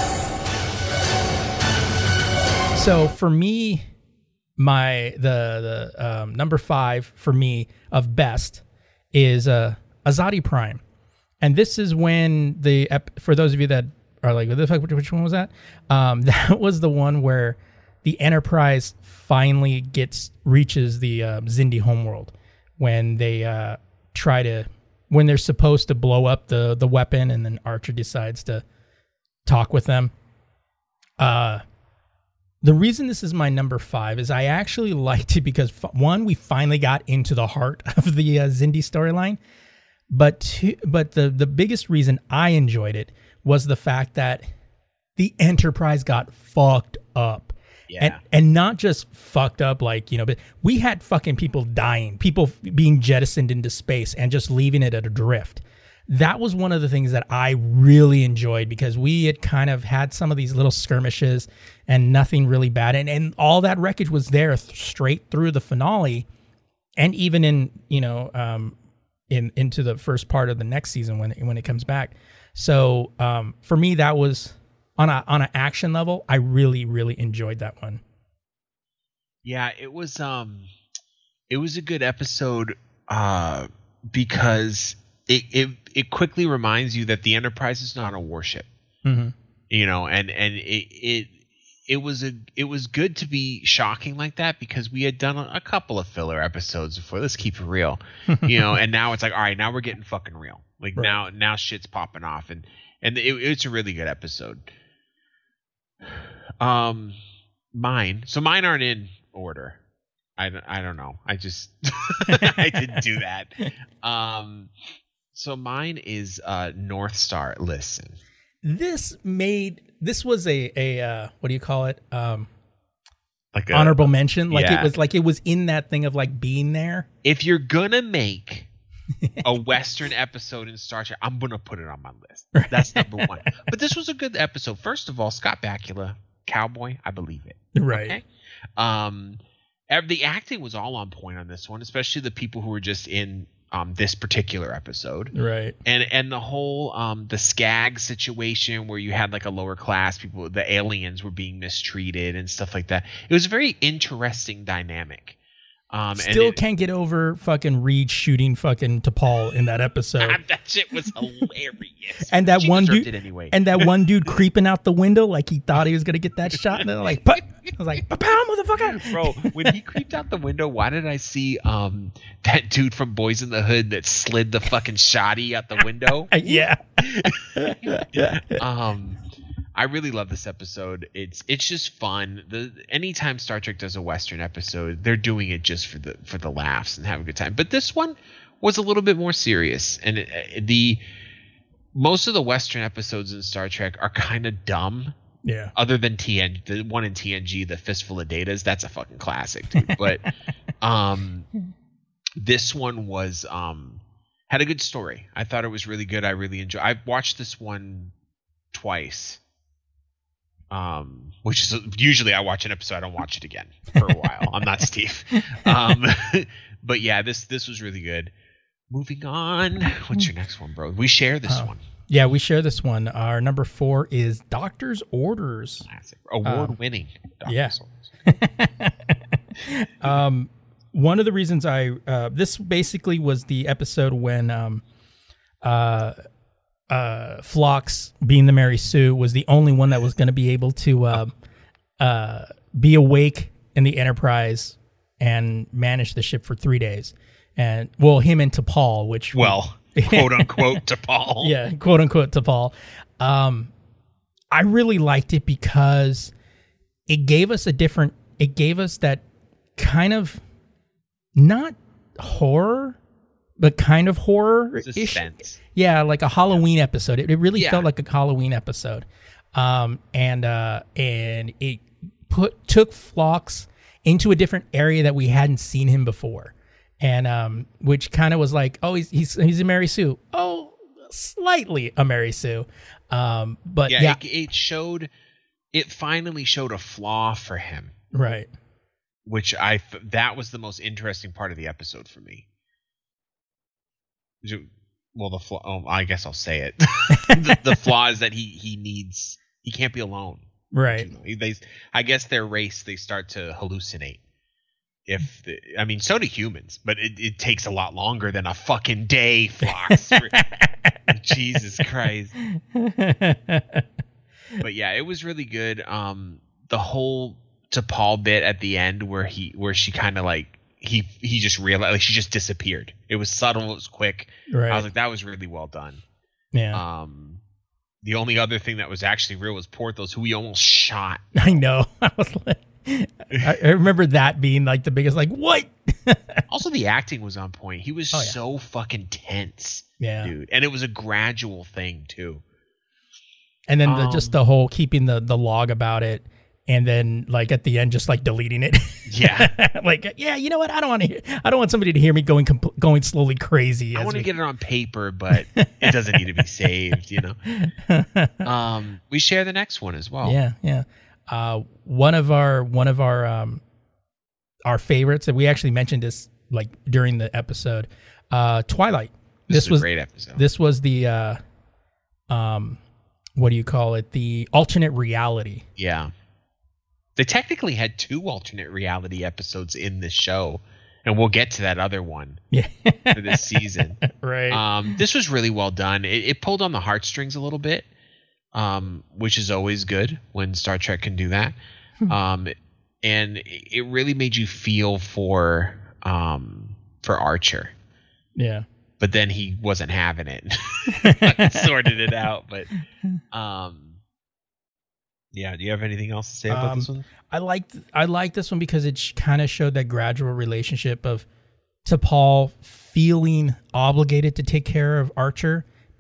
So for me, my the the um, number five for me of best is uh, Azadi Prime, and this is when the ep- for those of you that are like, what the fuck, which one was that? Um, that was the one where the Enterprise finally gets reaches the uh, Xindi homeworld when they uh, try to when they're supposed to blow up the the weapon, and then Archer decides to talk with them. Uh. The reason this is my number five is I actually liked it because, one, we finally got into the heart of the uh, Xindi storyline, but two, but the, the biggest reason I enjoyed it was the fact that the Enterprise got fucked up. Yeah. And, and not just fucked up like, you know, but we had fucking people dying, people being jettisoned into space and just leaving it at adrift. That was one of the things that I really enjoyed because we had kind of had some of these little skirmishes and nothing really bad. And, and all that wreckage was there th- straight through the finale. And even in, you know, um, in into the first part of the next season when it, when it comes back. So um, for me, that was on a on an action level. I really, really enjoyed that one. Yeah, it was um, it was a good episode uh, because it, it it quickly reminds you that the Enterprise is not a warship. Mm-hmm. You know, and and it it it was a it was good to be shocking like that because we had done a, a couple of filler episodes before. Let's keep it real, you know. And now it's like, all right, now we're getting fucking real. Like Right. now now shit's popping off, and and it, it's a really good episode. Um, mine. So mine aren't in order. I don't, I don't know. I just I didn't do that. Um, so mine is uh North Star. Listen. This made this was a a uh, what do you call it? Um, like a, honorable mention. Like yeah. it was like it was in that thing of like being there. If you're gonna make a Western episode in Star Trek, I'm gonna put it on my list. That's number one. But this was a good episode. First of all, Scott Bakula, cowboy, I believe it. Right. Okay? Um, the acting was all on point on this one, especially the people who were just in um this particular episode. Right. And and the whole um the Skag situation where you had like a lower class people, the aliens were being mistreated and stuff like that. It was a very interesting dynamic. Um, Still and it, can't get over fucking Reed shooting fucking T'Pol in that episode. that shit was hilarious. And that She one deserved dude, it anyway. and that one dude creeping out the window like he thought he was gonna get that shot, and then like, "Put!" I was like, "Pow, motherfucker!" Bro, when he creeped out the window, why did I see um that dude from Boys in the Hood that slid the fucking shotty out the window? Yeah. um. I really love this episode. It's it's just fun. The anytime Star Trek does a Western episode, they're doing it just for the for the laughs and have a good time. But this one was a little bit more serious, and it, the most of the Western episodes in Star Trek are kind of dumb. Yeah. Other than T N, the one in T N G, the Fistful of Datas, that's a fucking classic, dude. But um, this one was um had a good story. I thought it was really good. I really enjoyed. I watched this one twice. Um, which is usually I watch an episode, I don't watch it again for a while. I'm not Steve. Um, but yeah, this this was really good. Moving on, what's your next one, bro? We share this Oh. one. Yeah, we share this one. Our number four is Doctor's Orders. Classic. Award-winning. Um, yeah. Orders. um, one of the reasons I uh, this basically was the episode when um, uh. Uh, Phlox, being the Mary Sue, was the only one that was going to be able to uh, uh, be awake in the Enterprise and manage the ship for three days. And well, him and T'Pol, which well, quote unquote T'Pol. Yeah, quote unquote T'Pol. Um, I really liked it because it gave us a different. It gave us that kind of not horror, but kind of horror. Suspense. Yeah, like a Halloween episode. It, it really Yeah. felt like a Halloween episode. Um, and uh, and it put took Phlox into a different area that we hadn't seen him before. And um, which kind of was like, oh, he's he's he's a Mary Sue. Oh, slightly a Mary Sue. Um, but yeah, yeah, It, it showed. It finally showed a flaw for him, right. which I th- that was the most interesting part of the episode for me. Well, the flaw. Oh, I guess I'll say it. the, the flaw is that he he needs. He can't be alone. Right. You know, they, I guess their race, they start to hallucinate. If the, I mean, so do humans, but it, it takes a lot longer than a fucking day, Phlox. Jesus Christ. But yeah, it was really good. Um, the whole T'Pol bit at the end where he, where she kind of like he he just realized like she just disappeared. It was subtle. It was quick. Right. I was like, that was really well done. Yeah. Um, the only other thing that was actually real was Porthos, who he almost shot. I know. I was like, I, I remember that being like the biggest, like, what? Also, the acting was on point. He was Oh, yeah. so fucking tense, Yeah. dude. And it was a gradual thing too. And then the, Um, just the whole keeping the, the log about it. And then like at the end, just like deleting it. Yeah. Like, yeah, you know what? I don't want to hear, I don't want somebody to hear me going, compl- going slowly crazy. I as want to we- get it on paper, but it doesn't need to be saved, you know. Um, we share the next one as well. Yeah. Yeah. Uh, one of our, one of our, um, our favorites, and we actually mentioned this like during the episode, uh, Twilight. This, This was was a great episode. This was the, uh, um, what do you call it? The alternate reality. Yeah. They technically had two alternate reality episodes in this show, and we'll get to that other one Yeah. for this season. Right. Um, this was really well done. It, it pulled on the heartstrings a little bit, um, which is always good when Star Trek can do that. um, and it, it really made you feel for um, for Archer. Yeah. But then he wasn't having it. Sorted it out, but um, yeah. Do you have anything else to say about Um, this one? I liked I liked this one because it sh- kind of showed that gradual relationship of T'Pol feeling obligated to take care of Archer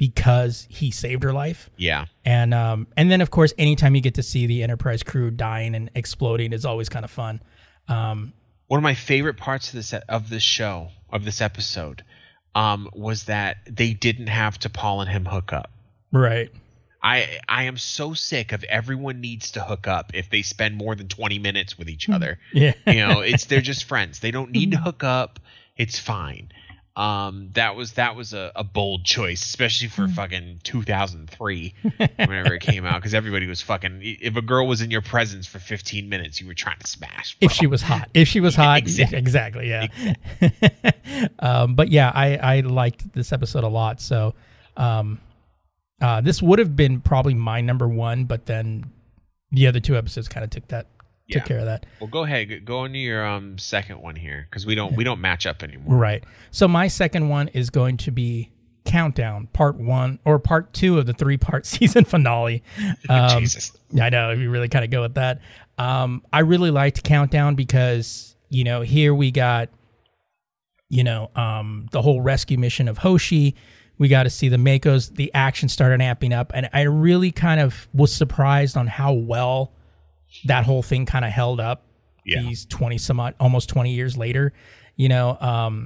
because he saved her life. Yeah. And um, and then, of course, anytime you get to see the Enterprise crew dying and exploding is always kind of fun. Um, One of my favorite parts of this of this show, of this episode, um, was that they didn't have to Paul and him hook up. Right. I I am so sick of everyone needs to hook up if they spend more than twenty minutes with each other. Yeah. You know, it's they're just friends. They don't need to hook up. It's fine. Um, that was that was a, a bold choice, especially for fucking two thousand three, whenever it came out, because everybody was fucking. If a girl was in your presence for fifteen minutes, you were trying to smash. Bro. If she was hot, if she was hot, exactly, exactly yeah. Exactly. um, but yeah, I I liked this episode a lot. So, um, uh, this would have been probably my number one, but then the other two episodes kind of took that. Yeah. Took care of that. Well, go ahead. Go into your um second one here, because we don't we don't match up anymore. Right. So my second one is going to be Countdown, part one or part two of the three part season finale. Um, Jesus. I know, if you really kind of go with that. Um, I really liked Countdown because, you know, here we got, you know, um, the whole rescue mission of Hoshi. We got to see the Makos. The action started amping up, and I really kind of was surprised on how well that whole thing kind of held up yeah. these twenty some odd, almost twenty years later, you know, um,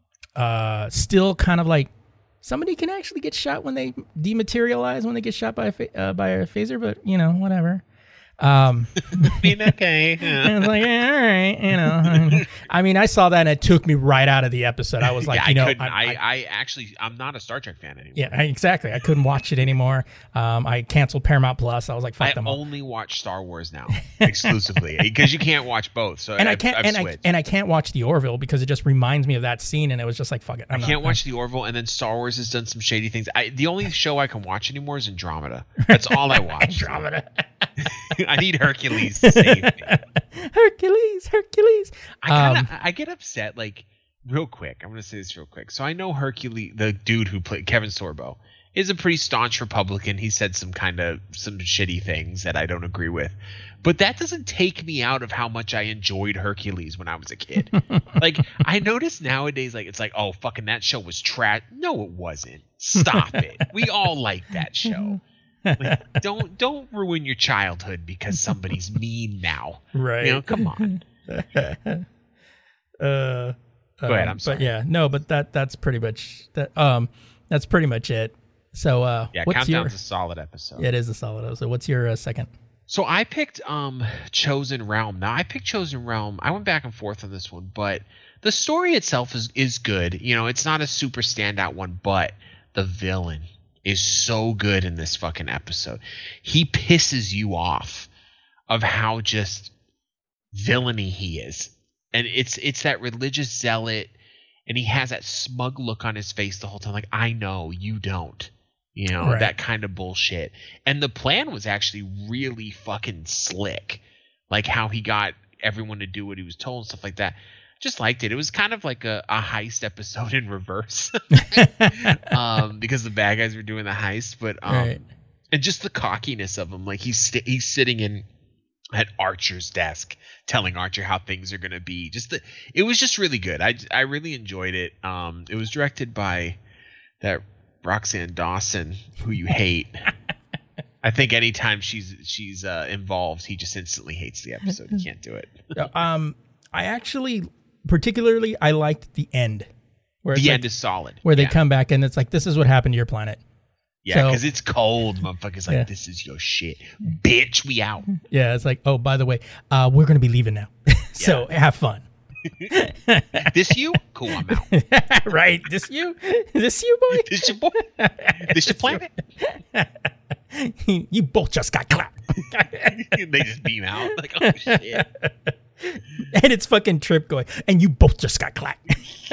uh, still kind of like somebody can actually get shot when they dematerialize, when they get shot by a, fa- uh, by a phaser, but you know, whatever. Um, I mean, okay. Yeah. I was like, yeah, all right, you know. I mean, I saw that and it took me right out of the episode. I was like, yeah, you know, I, I, I, I actually, I'm not a Star Trek fan anymore. Yeah, I, exactly. I couldn't watch it anymore. Um, I canceled Paramount Plus. I was like, fuck I them all. only watch Star Wars now exclusively because you can't watch both. So and I've, I can't, I've and I and I can't watch the Orville because it just reminds me of that scene, and it was just like, fuck it. I'm I can't not, watch the Orville, and then Star Wars has done some shady things. I, the only show I can watch anymore is Andromeda. That's all I watch. Andromeda. I need Hercules to save me. Hercules, Hercules. I kinda, Um, I get upset, like, real quick. I'm going to say this real quick. So I know Hercules, the dude who played Kevin Sorbo, is a pretty staunch Republican. He said some kind of, some shitty things that I don't agree with. But that doesn't take me out of how much I enjoyed Hercules when I was a kid. Like, I notice nowadays, like, it's like, oh, fucking that show was trash. No, it wasn't. Stop it. We all like that show. Like, don't don't ruin your childhood because somebody's mean now. Right. You know, come on. uh, Go ahead. I'm sorry. But yeah, no, but that that's pretty much that. Um, that's pretty much it. So, uh, Yeah, what's Countdown's your? a solid episode. Yeah, it is a solid episode. What's your uh, second? So I picked um Chosen Realm. Now I picked Chosen Realm. I went back and forth on this one, but the story itself is is good. You know, it's not a super standout one, but the villain is so good in this fucking episode. He pisses you off of how just villainy he is. And it's it's that religious zealot, and he has that smug look on his face the whole time, like, I know, you don't. You know, Right. that kind of bullshit. And the plan was actually really fucking slick. Like how he got everyone to do what he was told and stuff like that. Just liked it. It was kind of like a, a heist episode in reverse. um, because the bad guys were doing the heist. But um, Right. and just the cockiness of him. Like he's st- he's sitting in at Archer's desk telling Archer how things are going to be. Just the, it was just really good. I, I really enjoyed it. Um, it was directed by that Roxanne Dawson, who you hate. I think anytime she's she's uh, involved, he just instantly hates the episode. He can't do it. um, I actually, particularly, I liked the end. Where it's The like, end is solid. Where they Yeah. come back and it's like, this is what happened to your planet. Yeah, So- because it's cold. Motherfuckers like, Yeah. this is your shit. Bitch, we out. Yeah, it's like, oh, by the way, uh, we're going to be leaving now. So have fun. This you? Cool, I'm out. Right? This you? This you, boy? This your boy? This your planet? You both just got clapped. They just beam out. Like, oh, shit. And it's fucking Trip going, and you both just got clapped.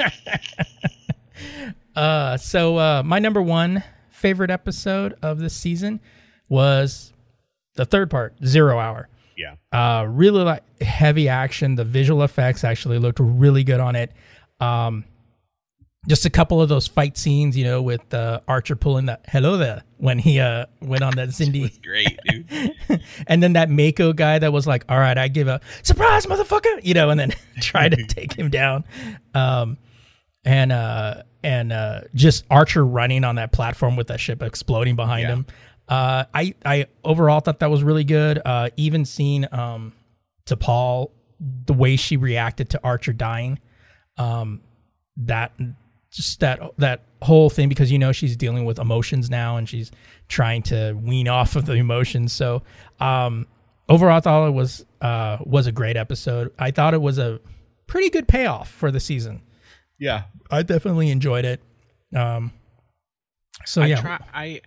uh, so uh, my number one favorite episode of this season was the third part, Zero Hour. Yeah. Uh, really like heavy action. The visual effects actually looked really good on it. Um, just a couple of those fight scenes, you know, with uh, Archer pulling the hello there when he uh, went on that Cindy. It was great, dude. And then that Mako guy that was like, all right, I give a surprise, motherfucker, you know, and then try to take him down. Um, and uh, and uh, just Archer running on that platform with that ship exploding behind Yeah. him. Uh, I I overall thought that was really good. Uh, even seeing um, T'Pol, the way she reacted to Archer dying, um, that just that that whole thing, because you know she's dealing with emotions now and she's trying to wean off of the emotions. So um, overall, I thought it was uh, was a great episode. I thought it was a pretty good payoff for the season. Yeah, I definitely enjoyed it. Um, so yeah, I, try, I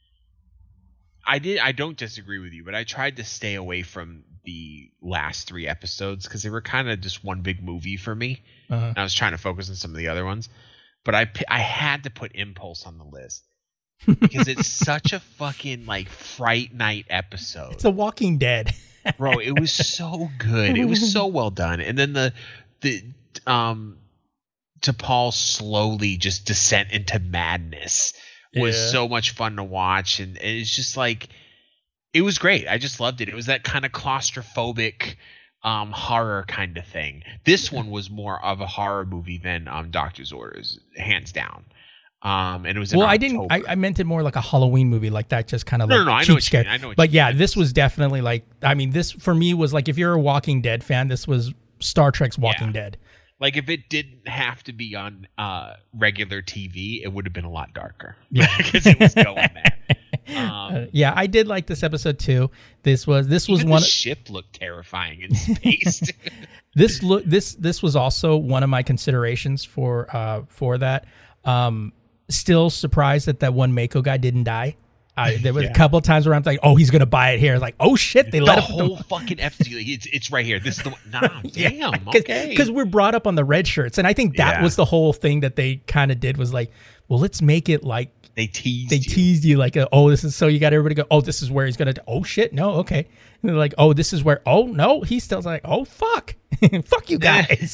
I did. I don't disagree with you, but I tried to stay away from the last three episodes because they were kind of just one big movie for me. Uh-huh. And I was trying to focus on some of the other ones, but I I had to put Impulse on the list because it's such a fucking like Fright Night episode. It's a Walking Dead. Bro, it was so good. It was so well done. And then the the um T'Pol slowly just descent into madness was Yeah. so much fun to watch, and it's just like it was great. I just loved it. It was that kind of claustrophobic um horror kind of thing. This one was more of a horror movie than um Doctor's Orders, hands down. Um and it was in Well, I didn't. I, October. I meant it more like a Halloween movie, like that. Just kind of No, like no, no, I know cheap what you scare. mean. I know what But you yeah, mean. this was definitely like. I mean, this for me was like if you're a Walking Dead fan, this was Star Trek's Walking Yeah. Dead. Like if it didn't have to be on uh regular T V, it would have been a lot darker. Yeah. Because it was going there. Um, Uh, yeah, I did like this episode too. This was this was even one. the ship looked terrifying in space. This look this this was also one of my considerations for uh for that. Um, still surprised that that one Mako guy didn't die. I, there was Yeah. a couple of times where I'm like, oh, he's gonna buy it here. Like, oh shit, they the let him. whole fucking episode. It's it's right here. This is the one. Nah, damn. Cause, okay. Because we're brought up on the red shirts, and I think that Yeah. was the whole thing that they kind of did was like, well, let's make it like they teased. they you. teased you like, oh, this is so you got everybody go, oh, this is where he's gonna. Oh shit, no, okay. And they're like, oh, this is where. Oh no, he's still like, oh fuck, fuck you guys.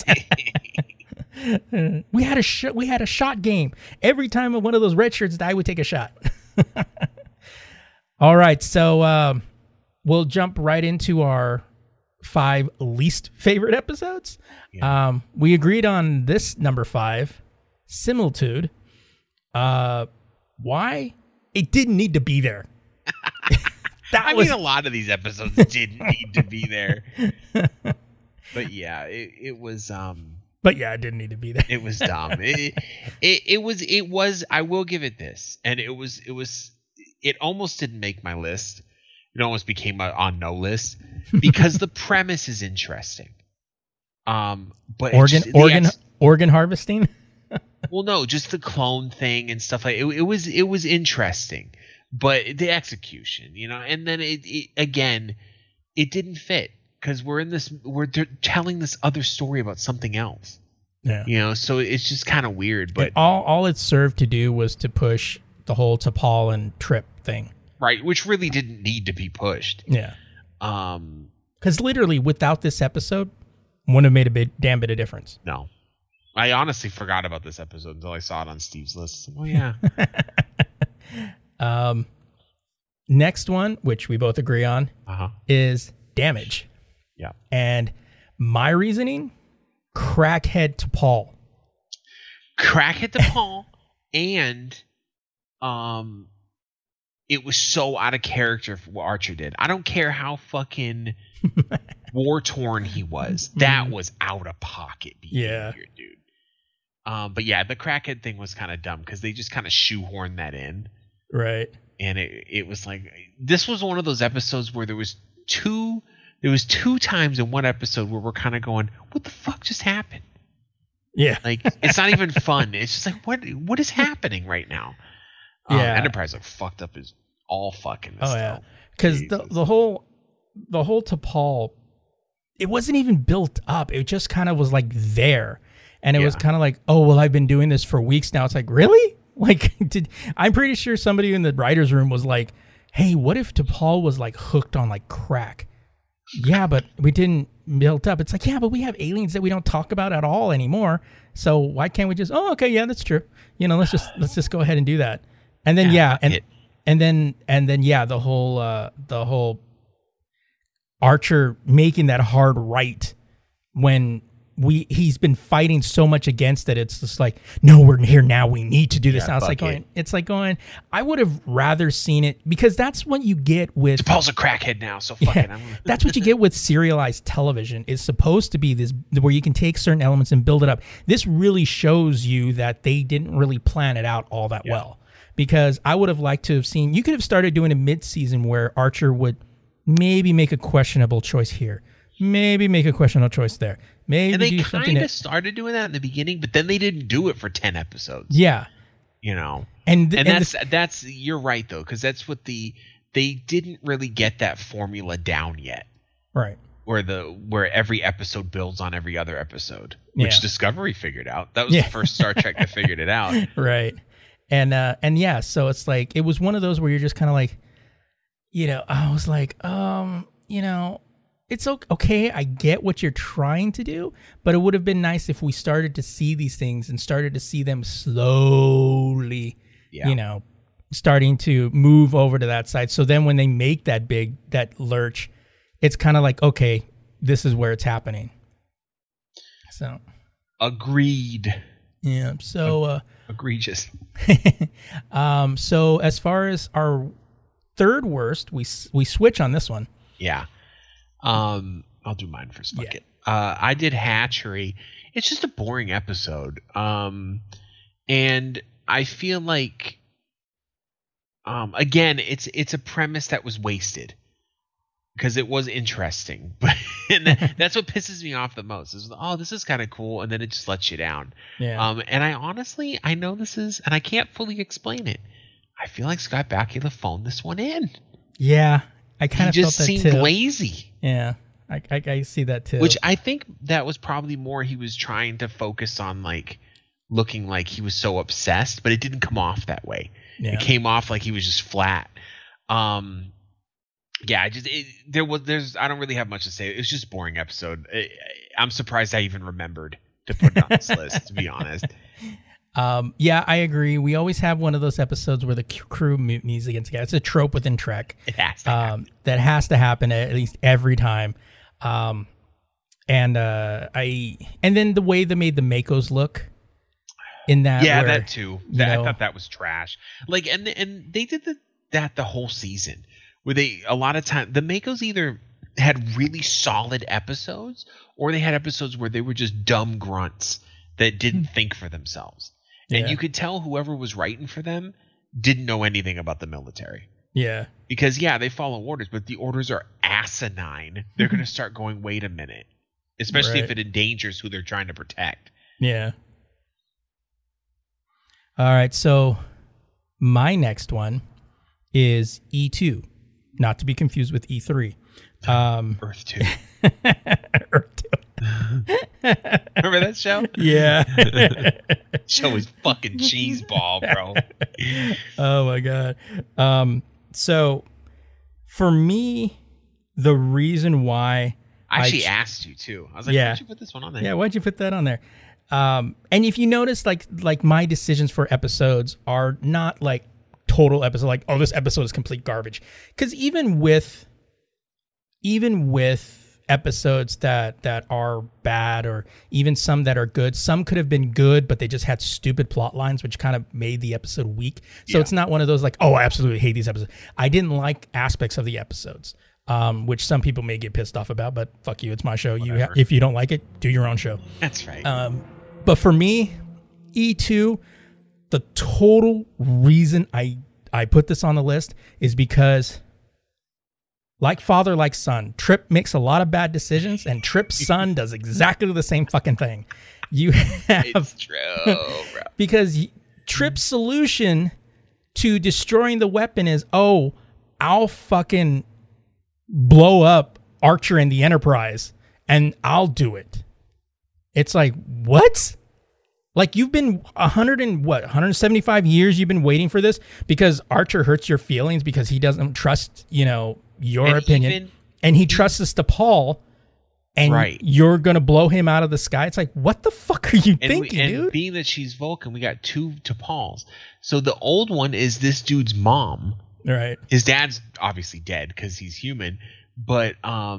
we had a sh- we had a shot game. Every time one of those red shirts died, we take a shot. All right, so um, we'll jump right into our five least favorite episodes. Yeah. Um, we agreed on this number five, Similitude. Uh, why? It didn't need to be there. that I was mean, a lot of these episodes didn't need to be there. But yeah, it, it was. Um, But yeah, it didn't need to be there. It was dumb. it, it it was it was. I will give it this, and it was it was. It almost didn't make my list. It almost became a on no list because the premise is interesting. Um, but it's Organ just- the organ ex- organ harvesting. well, no, just the clone thing and stuff like it. It was it was interesting, but the execution, you know, and then it, it again, it didn't fit because we're in this we're they're telling this other story about something else. Yeah. You know, so it's just kind of weird, but And all all it served to do was to push the whole T'Pol and Trip thing. right, which really didn't need to be pushed. Yeah. Um, Because literally, without this episode, wouldn't have made a bit, damn bit of difference. no, I honestly forgot about this episode until I saw it on Steve's list. Oh yeah, Um, next one, which we both agree on, uh huh, is Damage. yeah. And my reasoning, crackhead T'Pol. Crack at the Paul, and um, it was so out of character for what Archer did. I don't care how fucking war torn he was. That was out of pocket behavior, Yeah. dude. Um, but yeah, the crackhead thing was kind of dumb because they just kind of shoehorned that in, Right. and it it was like this was one of those episodes where there was two there was two times in one episode where we're kind of going, what the fuck just happened? Yeah. Like it's not even fun. It's just like what what is happening right now? Um, Yeah. Enterprise look fucked up as all fucking. Oh yeah. stuff. Because the Jesus. the whole the whole T'Pol, it wasn't even built up. It just kind of was like there, and it was Yeah. kind of like, oh well, I've been doing this for weeks now. It's like, really? Like, did I'm pretty sure somebody in the writers' room was like, hey, what if T'Pol was like hooked on like crack? Yeah, but we didn't build up. It's like, yeah, but we have aliens that we don't talk about at all anymore. So why can't we just? Oh, okay, yeah, that's true. You know, let's just let's just go ahead and do that. And then Yeah, yeah, and it- and then and then yeah, the whole uh, the whole Archer making that hard right when we he's been fighting so much against it. It's just like, no, we're here now. We need to do this. Yeah, now it's like it. going, it's like going, I would have rather seen it because that's what you get with Paul's a crackhead now, so fuck yeah, it. I'm gonna... That's what you get with serialized television. It's supposed to be this where you can take certain elements and build it up. This really shows you that they didn't really plan it out all that yeah. well. Because I would have liked to have seen, you could have started doing a mid-season where Archer would maybe make a questionable choice here. Maybe make a questionable choice there. Maybe and they do something kind of that, started doing that in the beginning, but then they didn't do it for ten episodes. Yeah, you know, and th- and, and that's the, that's you're right though, because that's what the they didn't really get that formula down yet, right? Where the where every episode builds on every other episode, which yeah. Discovery figured out. That was yeah. the first Star Trek that figured it out, right? And uh, and yeah, so it's like it was one of those where you're just kind of like, you know, I was like, um, you know. It's okay. I get what you're trying to do, but it would have been nice if we started to see these things and started to see them slowly, yeah. you know, starting to move over to that side. So then when they make that big, that lurch, it's kind of like, okay, this is where it's happening. So. Agreed. Yeah. So. Uh, Egregious. um. So as far as our third worst, we we switch on this one. Yeah. Um, I'll do mine first. Fuck yeah. it. Uh, I did Hatchery. It's just a boring episode. Um, and I feel like, um, again, it's it's a premise that was wasted because it was interesting, but and that, that's what pisses me off the most. Is oh, this is kind of cool, and then it just lets you down. Yeah. Um, and I honestly, I know this is, and I can't fully explain it. I feel like Scott Bakula phoned this one in. Yeah. I kind of he just felt that seemed too. lazy. Yeah, I, I I see that too. Which I think that was probably more he was trying to focus on, like looking like he was so obsessed, but it didn't come off that way. Yeah. It came off like he was just flat. Um, yeah, I just it, there was there's I don't really have much to say. It was just a boring episode. I, I'm surprised I even remembered to put it on this list, to be honest. Um, yeah, I agree. We always have one of those episodes where the crew mutinies against the guy. It's a trope within Trek. It has to um, happen. That has to happen at least every time. Um, and uh, I and then the way they made the Makos look in that. Yeah, where, that too. That, know, I thought that was trash. Like, and and they did the, that the whole season where they a lot of time the Makos either had really solid episodes or they had episodes where they were just dumb grunts that didn't think for themselves. And yeah. you could tell whoever was writing for them didn't know anything about the military. Yeah. Because, yeah, they follow orders, but the orders are asinine. They're going to start going, wait a minute. Especially right. if it endangers who they're trying to protect. Yeah. All right. So my next one is E two. Not to be confused with E three. Um, Earth two. Earth two. Remember that show? Yeah. Show was fucking cheeseball, bro. Oh my god. Um, so for me, the reason why I actually I ch- asked you too. I was like, yeah. why'd you put this one on there? Yeah, why'd you put that on there? Um, and if you notice, like like my decisions for episodes are not like total episode, like, oh, this episode is complete garbage. Because even with even with episodes that that are bad, or even some that are good, some could have been good, but they just had stupid plot lines, which kind of made the episode weak. So yeah. It's not one of those like, oh, I absolutely hate these episodes. I didn't like aspects of the episodes, um, which some people may get pissed off about, but fuck you, it's my show. Whatever. You ha- if you don't like it, do your own show. That's right. Um, but for me, E two, the total reason I I put this on the list is because, like father, like son, Trip makes a lot of bad decisions, and Trip's son does exactly the same fucking thing. You have it's true, bro. Because Trip's solution to destroying the weapon is, oh, I'll fucking blow up Archer and the Enterprise, and I'll do it. It's like, what? Like, you've been one hundred and what, one hundred seventy-five years you've been waiting for this because Archer hurts your feelings because he doesn't trust, you know, your and opinion. Even, and he trusts us to Paul, and right. you're going to blow him out of the sky. It's like, what the fuck are you and thinking, we, and dude? Being that she's Vulcan, we got two T'Pol's. So the old one is this dude's mom. Right. His dad's obviously dead because he's human, but um,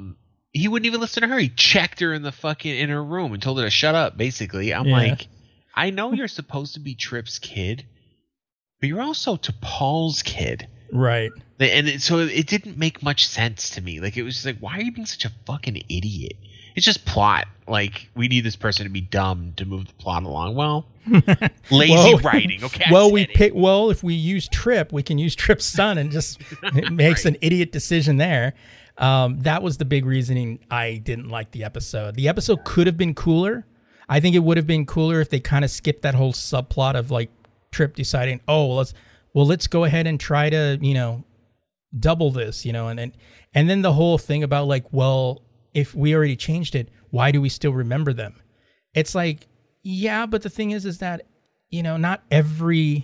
he wouldn't even listen to her. He checked her in the fucking in her room and told her to shut up. Basically, I'm Yeah. like, I know you're supposed to be Trip's kid, but you're also T'Pol's kid. Right. And it, so it didn't make much sense to me. Like, it was just like, why are you being such a fucking idiot? It's just plot. Like, we need this person to be dumb to move the plot along. Well, lazy well, writing. Okay. I Well, we said it. pick. Well, if we use Trip, we can use Trip's son, and just it makes Right. an idiot decision there. Um, that was the big reasoning I didn't like the episode. The episode could have been cooler. I think it would have been cooler if they kind of skipped that whole subplot of like Trip deciding, oh, well, let's well let's go ahead and try to you know double this, you know, and and and then the whole thing about like, well, if we already changed it, why do we still remember them? It's like, yeah, but the thing is, is that, you know, not every,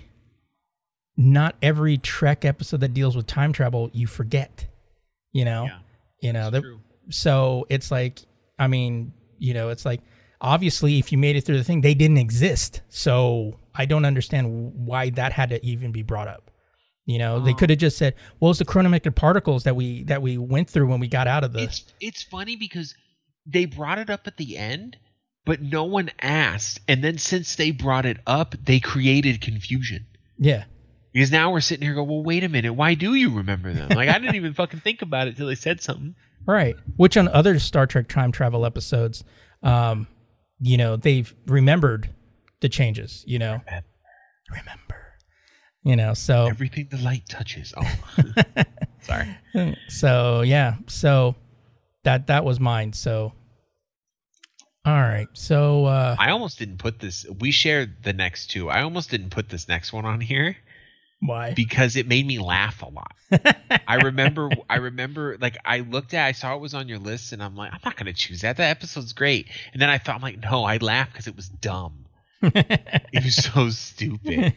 not every Trek episode that deals with time travel, you forget, you know, Yeah, you know, that's the, true. so it's like, I mean, you know, it's like, obviously if you made it through the thing, they didn't exist. So I don't understand why that had to even be brought up. You know, they could have just said, well, it's the chronometric particles that we that we went through when we got out of the... It's it's funny because they brought it up at the end, but no one asked. And then since they brought it up, they created confusion. Yeah. Because now we're sitting here going, well, wait a minute. Why do you remember them? Like, I didn't even fucking think about it till they said something. Right. Which on other Star Trek time travel episodes, um, you know, they've remembered the changes, you know. Remember. Remember. You know, so... Everything the light touches. Oh, sorry. So, yeah. So, that that was mine. So, all right. So... Uh, I almost didn't put this... We shared the next two. I almost didn't put this next one on here. Why? Because it made me laugh a lot. I remember, I remember, like, I looked at, I saw it was on your list, and I'm like, I'm not going to choose that. That episode's great. And then I thought, I'm like, no, I laughed because it was dumb. It was so stupid.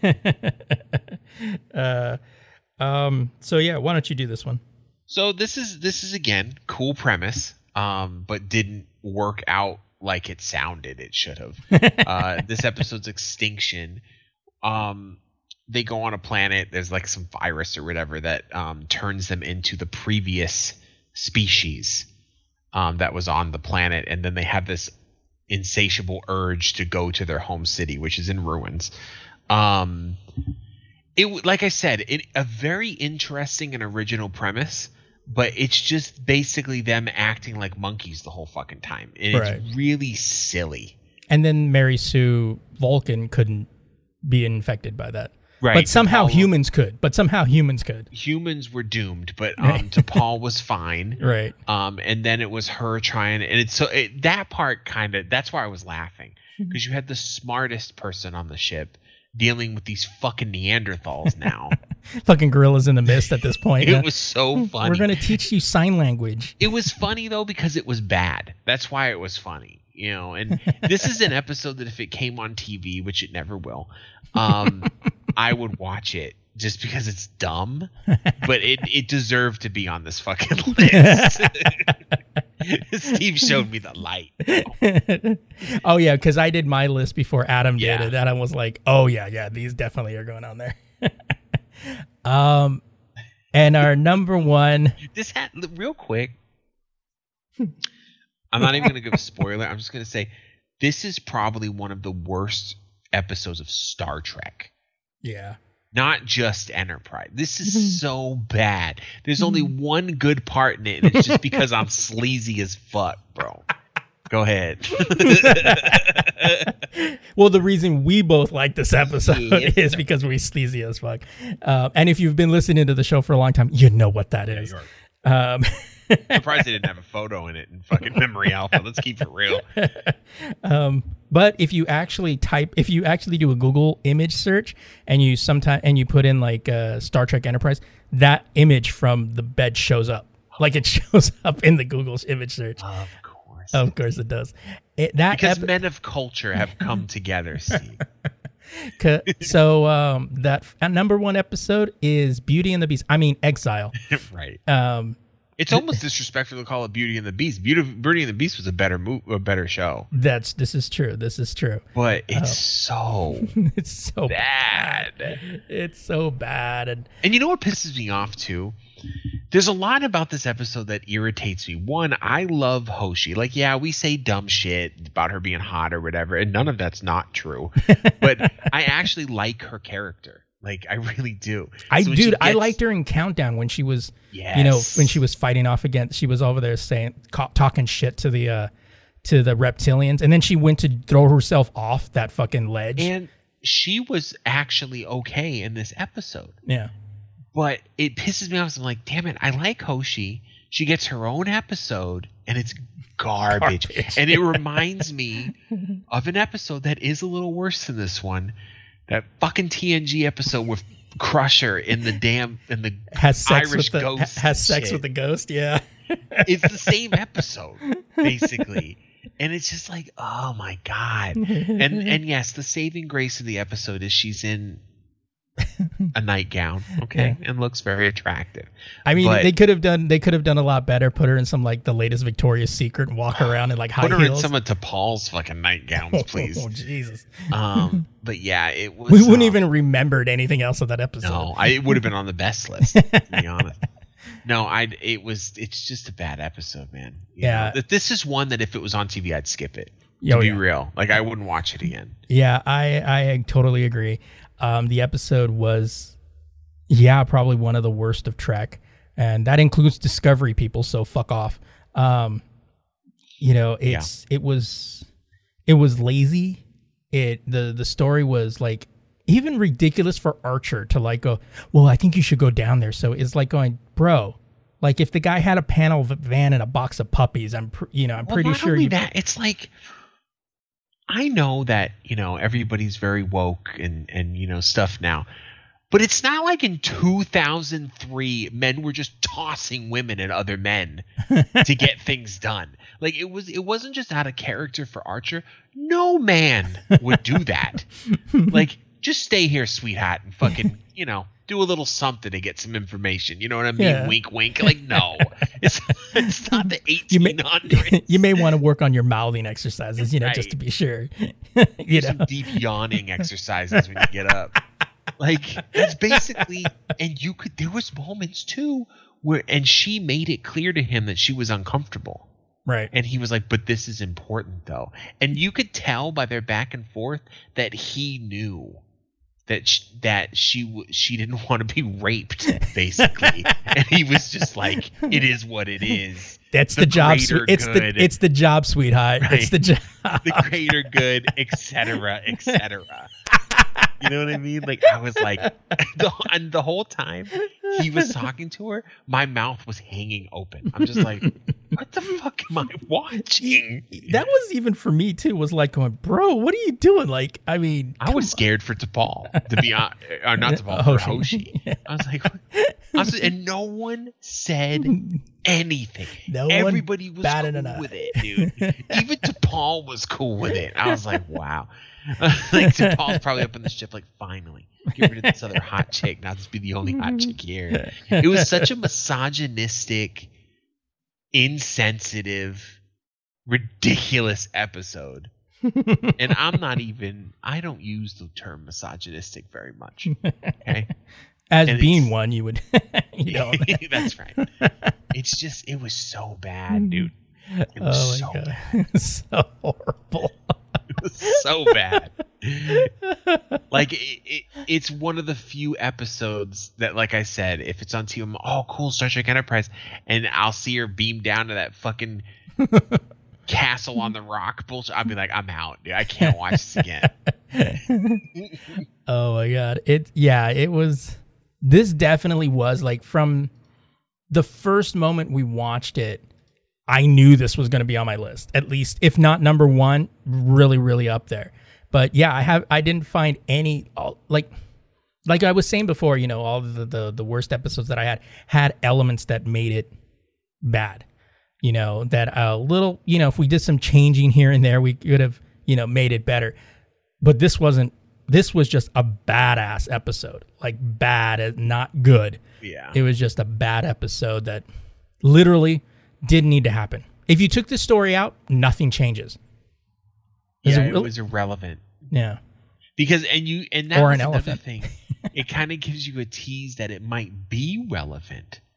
uh, um. So yeah, why don't you do this one? So this is this is again cool premise, um, but didn't work out like it sounded it should have. uh, this episode's extinction. Um, they go on a planet. There's like some virus or whatever that um, turns them into the previous species um, that was on the planet, and then they have this insatiable urge to go to their home city, which is in ruins. Um, it like I said, it, a very interesting and original premise, but it's just basically them acting like monkeys the whole fucking time, and Right. it's really silly. And then Mary Sue Vulcan couldn't be infected by that. Right. But somehow T'Pol- humans could. But somehow humans could. Humans were doomed, but um, T'Pol was fine. Right. Um, and then it was her trying, and it's so it, that part kind of that's why I was laughing, because you had the smartest person on the ship dealing with these fucking Neanderthals now. Fucking gorillas in the mist at this point. It huh? was so funny. We're going to teach you sign language. It was funny though because it was bad. That's why it was funny, you know. And this is an episode that if it came on T V, which it never will, um, I would watch it just because it's dumb. But it it deserved to be on this fucking list. Steve showed me the light. Oh yeah, because I did my list before Adam did Yeah. it. Adam was like, "Oh yeah, yeah, these definitely are going on there." um, and our number one. This had real quick. I'm not even going to give a spoiler. I'm just going to say this is probably one of the worst episodes of Star Trek. Yeah. Not just Enterprise. This is so bad. There's only one good part in it, and it's just because I'm sleazy as fuck, bro. Go ahead. Well, the reason we both like this episode Yeah. is because we're sleazy as fuck. Uh, and if you've been listening to the show for a long time, you know what that is. Um, I'm surprised they didn't have a photo in it in fucking Memory Alpha. Let's keep it real. um, but if you actually type, if you actually do a Google image search and you sometime and you put in like uh, Star Trek Enterprise, that image from the bed shows up. Like it shows up in the Google's image search. Of course. Of course it does. It, that Because epi- men of culture have come together, Steve. Ca- so um, that uh, number one episode is Beauty and the Beast. I mean Exile. Right. Um, It's almost disrespectful to call it Beauty and the Beast. Beauty, Beauty and the Beast was a better mo- a better show. that's this is true. This is true. But it's so It's so bad. It's so bad. And And you know what pisses me off too? There's a lot about this episode that irritates me. One, I love Hoshi. Like, yeah, we say dumb shit about her being hot or whatever, and none of that's not true. But I actually like her character. Like, I really do. I so dude, gets, I liked her in Countdown when she was, yes. you know, when she was fighting off against. She was over there saying, ca- talking shit to the, uh, to the reptilians, and then she went to throw herself off that fucking ledge. And she was actually okay in this episode. Yeah. But it pisses me off. I'm like, damn it, I like Hoshi. She gets her own episode, and it's garbage. garbage. And it reminds me of an episode that is a little worse than this one. That fucking T N G episode with Crusher in the damn in the has sex Irish with the, ghost. Has sex shit. with the ghost, yeah. It's the same episode, basically. And it's just like, oh my God. And and yes, the saving grace of the episode is she's in a nightgown, okay, yeah. and looks very attractive. I mean, but, they could have done they could have done a lot better. Put her in some like the latest Victoria's Secret and walk around in like high heels. Put her heels. in some of T'Pol's fucking nightgowns, please. Oh Jesus. Um, but yeah, it was. We wouldn't um, even remembered anything else of that episode. No, I, it would have been on the best list. To be honest. No, I. It was. It's just a bad episode, man. You yeah. know, this is one that if it was on T V, I'd skip it. To oh, be yeah. real, like I wouldn't watch it again. Yeah, I I totally agree. Um, the episode was. Yeah, probably one of the worst of Trek, and that includes Discovery people. So fuck off. Um, you know, it's yeah. it was it was lazy. It the the story was like even ridiculous for Archer to like go. Well, I think you should go down there. So it's like going, bro. Like if the guy had a panel van and a box of puppies, I'm pr- you know I'm well, pretty not sure only you. That it's like. I know that you know everybody's very woke and and you know stuff now. But it's not like in two thousand three men were just tossing women at other men to get things done. Like it was it wasn't just out of character for Archer. No man would do that. Like just stay here, sweetheart, and fucking, you know, do a little something to get some information. You know what I mean? Yeah. Wink wink. Like no. It's it's not the eighteen hundreds. You may, you may want to work on your mouthing exercises, you know, right. just to be sure. you do know? Some deep yawning exercises when you get up. Like that's basically, and you could. There was moments too where, and she made it clear to him that she was uncomfortable, right? And he was like, "But this is important, though." And you could tell by their back and forth that he knew that she, that she she didn't want to be raped, basically, and he was just like, "It is what it is." That's the, the job. Swe- it's good, the it's the job, sweetheart. Right? It's the job. The greater good, et cetera, et cetera. You know what I mean? Like I was like, the, and the whole time he was talking to her, my mouth was hanging open. I'm just like, what the fuck am I watching? That was even for me too. Was like going, bro, what are you doing? Like, I mean, I was scared on. for T'Pol to be honest, or not T'Pol, for Hoshi. Yeah. I was like, what? I was, and no one said anything. No Everybody one was batted cool an eye. with it, dude. Even T'Pol was cool with it. I was like, wow. Like T'Pol's probably up in the ship like, finally, get rid of this other hot chick, not just be the only hot chick here. It was such a misogynistic, insensitive, ridiculous episode. And I'm not even, I don't use the term misogynistic very much. Okay? As and being one, you would, you know. That's right. It's just, it was so bad, dude. It was oh my so God. bad. So horrible. It was so bad. Like it, it, it's one of the few episodes that, like I said, if it's on T V, I'm, oh cool, Star Trek Enterprise, and I'll see her beam down to that fucking castle on the rock bullshit. I'll be like, I'm out, dude. I can't watch this again. Oh my God. It yeah, it was this definitely was like from the first moment we watched it, I knew this was going to be on my list, at least, if not number one, really, really up there. But yeah, I have, I didn't find any, like, like I was saying before, you know, all the, the, the worst episodes that I had, had elements that made it bad, you know, that a little, you know, if we did some changing here and there, we could have, you know, made it better. But this wasn't, this was just a badass episode, like bad, not good. Yeah. It was just a bad episode that literally didn't need to happen. If you took this story out, nothing changes. Yeah, it, it was irrelevant. Yeah. Because, and you, and that or was an another elephant. thing. It kind of gives you a tease that it might be relevant.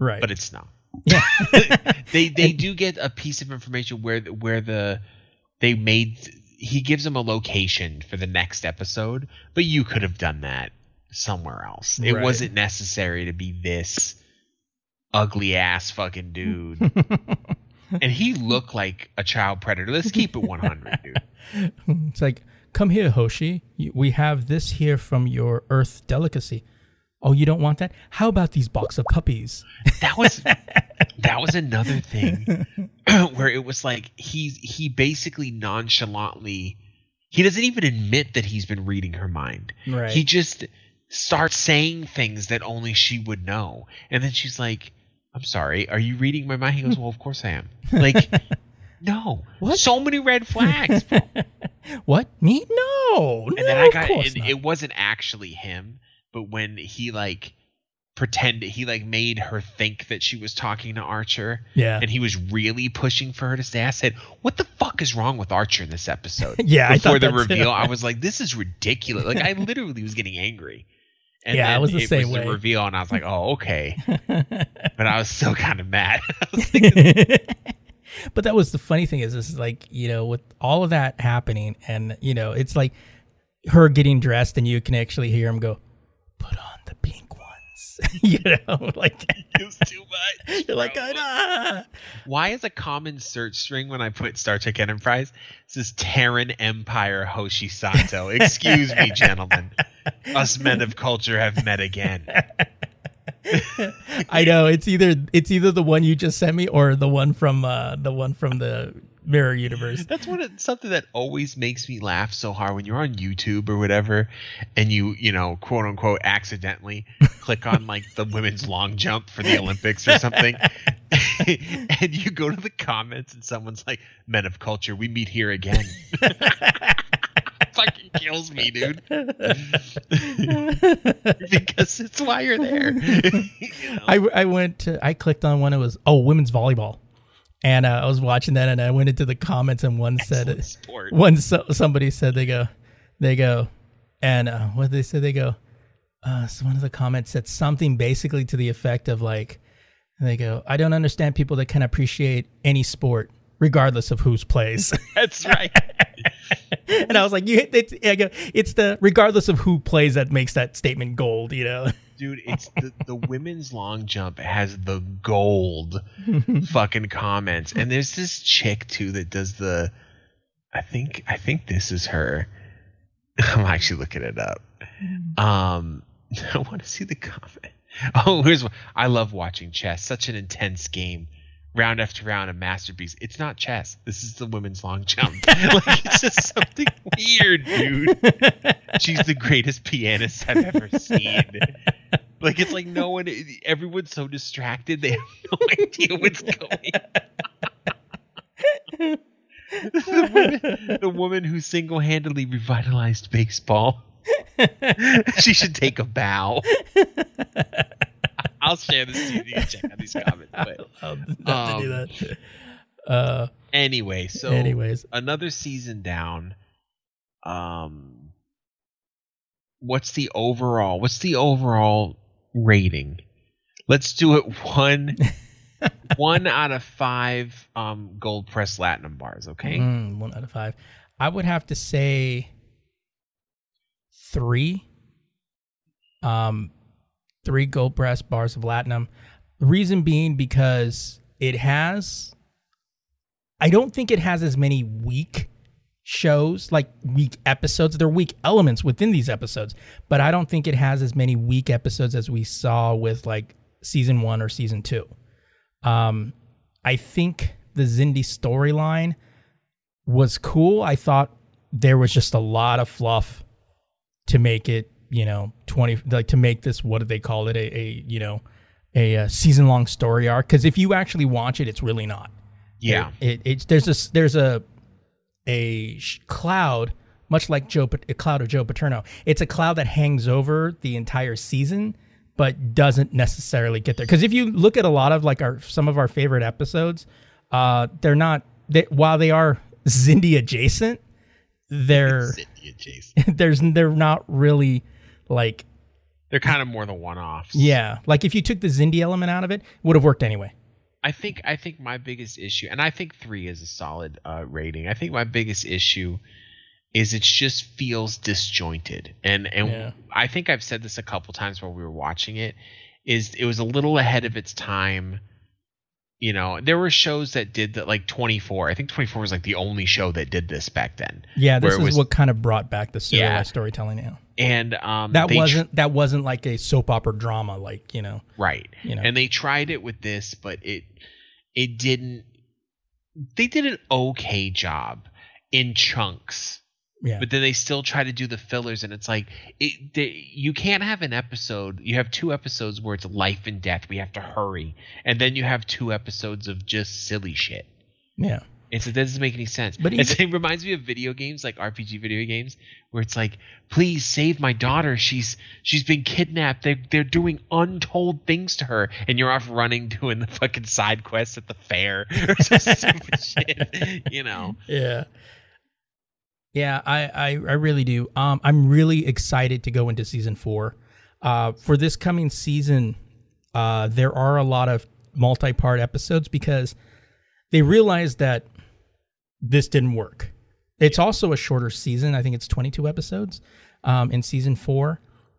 Right. But it's not. Yeah. they they do get a piece of information where where the they made he gives them a location for the next episode, but you could have done that somewhere else. It Right. wasn't necessary to be this ugly ass fucking dude. And he looked like a child predator. Let's keep it one hundred, dude. It's like, come here, Hoshi. We have this here from your Earth delicacy. Oh, you don't want that? How about these box of puppies? That was that was another thing where it was like he's he basically nonchalantly he doesn't even admit that he's been reading her mind. Right. He just starts saying things that only she would know. And then she's like, I'm sorry, are you reading my mind? He goes, well, of course I am. Like, no. What? So many red flags, bro. What? Me? No. And no, then I of got course it, not. it wasn't actually him, but when he like pretended he like made her think that she was talking to Archer, Yeah. and he was really pushing for her to stay. I said, what the fuck is wrong with Archer in this episode? Yeah, I before thought the that too. reveal, I was like, this is ridiculous. Like, I literally was getting angry. And Yeah, then I was the it same was way. the reveal, and I was like, oh, okay. But I was still kind of mad. I was like, But that was the funny thing is, is like, you know, with all of that happening, and you know, it's like her getting dressed, and you can actually hear him go, "Put on the pink ones," you know, like it was too much. you're like, bro. ah. Why is a common search string when I put Star Trek Enterprise? It says Terran Empire Hoshi Sato. Excuse me, gentlemen. Us men of culture have met again. I know it's either it's either the one you just sent me or the one from uh, the one from the Mirror Universe. That's one of, something that always makes me laugh so hard when you're on YouTube or whatever, and you you know quote unquote accidentally click on like the women's long jump for the Olympics or something, and you go to the comments and someone's like, "Men of culture, we meet here again." Fucking kills me, dude. Because it's why you're there. You know? I, I went to, I clicked on one. It was oh women's volleyball, and uh, I was watching that, and I went into the comments, and one Excellent said, sport. one so, somebody said they go, they go, and uh, what did they say? They go, uh, so one of the comments said something basically to the effect of like, they go, I don't understand people that can appreciate any sport regardless of whose plays. That's right. And I was like, you, it's, I go, it's the regardless of who plays that makes that statement gold, you know? Dude, it's the, the women's long jump has the gold fucking comments. And there's this chick too that does the I think I think this is her. I'm actually looking it up. Um I want to see the comment. Oh, here's one. I love watching chess. Such an intense game. Round after round, a masterpiece. It's not chess. This is the women's long jump. Like, it's just something weird, dude. She's the greatest pianist I've ever seen. Like, it's like no one, everyone's so distracted, they have no idea what's going on. the, woman, the woman who single-handedly revitalized baseball. She should take a bow. I'll share this to you. You can check out these comments. But, I'll have um, to do that. Uh, anyway, so anyways, another season down. Um, what's the overall? What's the overall rating? Let's do it one, one out of five. Um, gold press platinum bars. Okay, mm, one out of five. I would have to say three. Um. Three gold press bars of platinum. The reason being because it has, I don't think it has as many weak shows, like weak episodes. There are weak elements within these episodes, but I don't think it has as many weak episodes as we saw with like season one or season two. Um, I think the Xindi storyline was cool. I thought there was just a lot of fluff to make it, you know, twenty, like to make this, what do they call it? A, a you know, a, a season long story arc. Cause if you actually watch it, it's really not. yeah, It, it it's, there's a, there's a, a sh- cloud, much like Joe, a cloud of Joe Paterno. It's a cloud that hangs over the entire season, but doesn't necessarily get there. Cause if you look at a lot of like our, some of our favorite episodes, uh, they're not, they, while they are Xindi adjacent, they're, Xindi adjacent. there's, they're not really, like They're kind of more the one-offs. Yeah, like if you took the Xindi element out of it, it would have worked anyway. I think I think my biggest issue, and I think three is a solid uh, rating. I think my biggest issue is it just feels disjointed, and and Yeah. I think I've said this a couple times while we were watching it. Is it was a little ahead of its time. You know, there were shows that did that, like twenty-four. I think twenty-four was like the only show that did this back then. Yeah, this where it is was- what kind of brought back the serialized Yeah. storytelling now. And um, That they tr- wasn't that wasn't like a soap opera drama, like, you know. right. You know. And they tried it with this, but it it didn't. They did an okay job in chunks. Yeah. But then they still try to do the fillers, and it's like it. They, you can't have an episode. You have two episodes where it's life and death. We have to hurry, and then you have two episodes of just silly shit. Yeah. It's, it doesn't make any sense. But It's- even- it reminds me of video games, like R P G video games, where it's like, please save my daughter. She's she's been kidnapped. They they're doing untold things to her, and you're off running doing the fucking side quests at the fair or some stupid shit. You know. Yeah. Yeah, I, I, I really do. Um, I'm really excited to go into season four. Uh, for this coming season, uh, there are a lot of multi-part episodes because they realized that this didn't work. It's also a shorter season. I think it's twenty-two episodes um, in season four.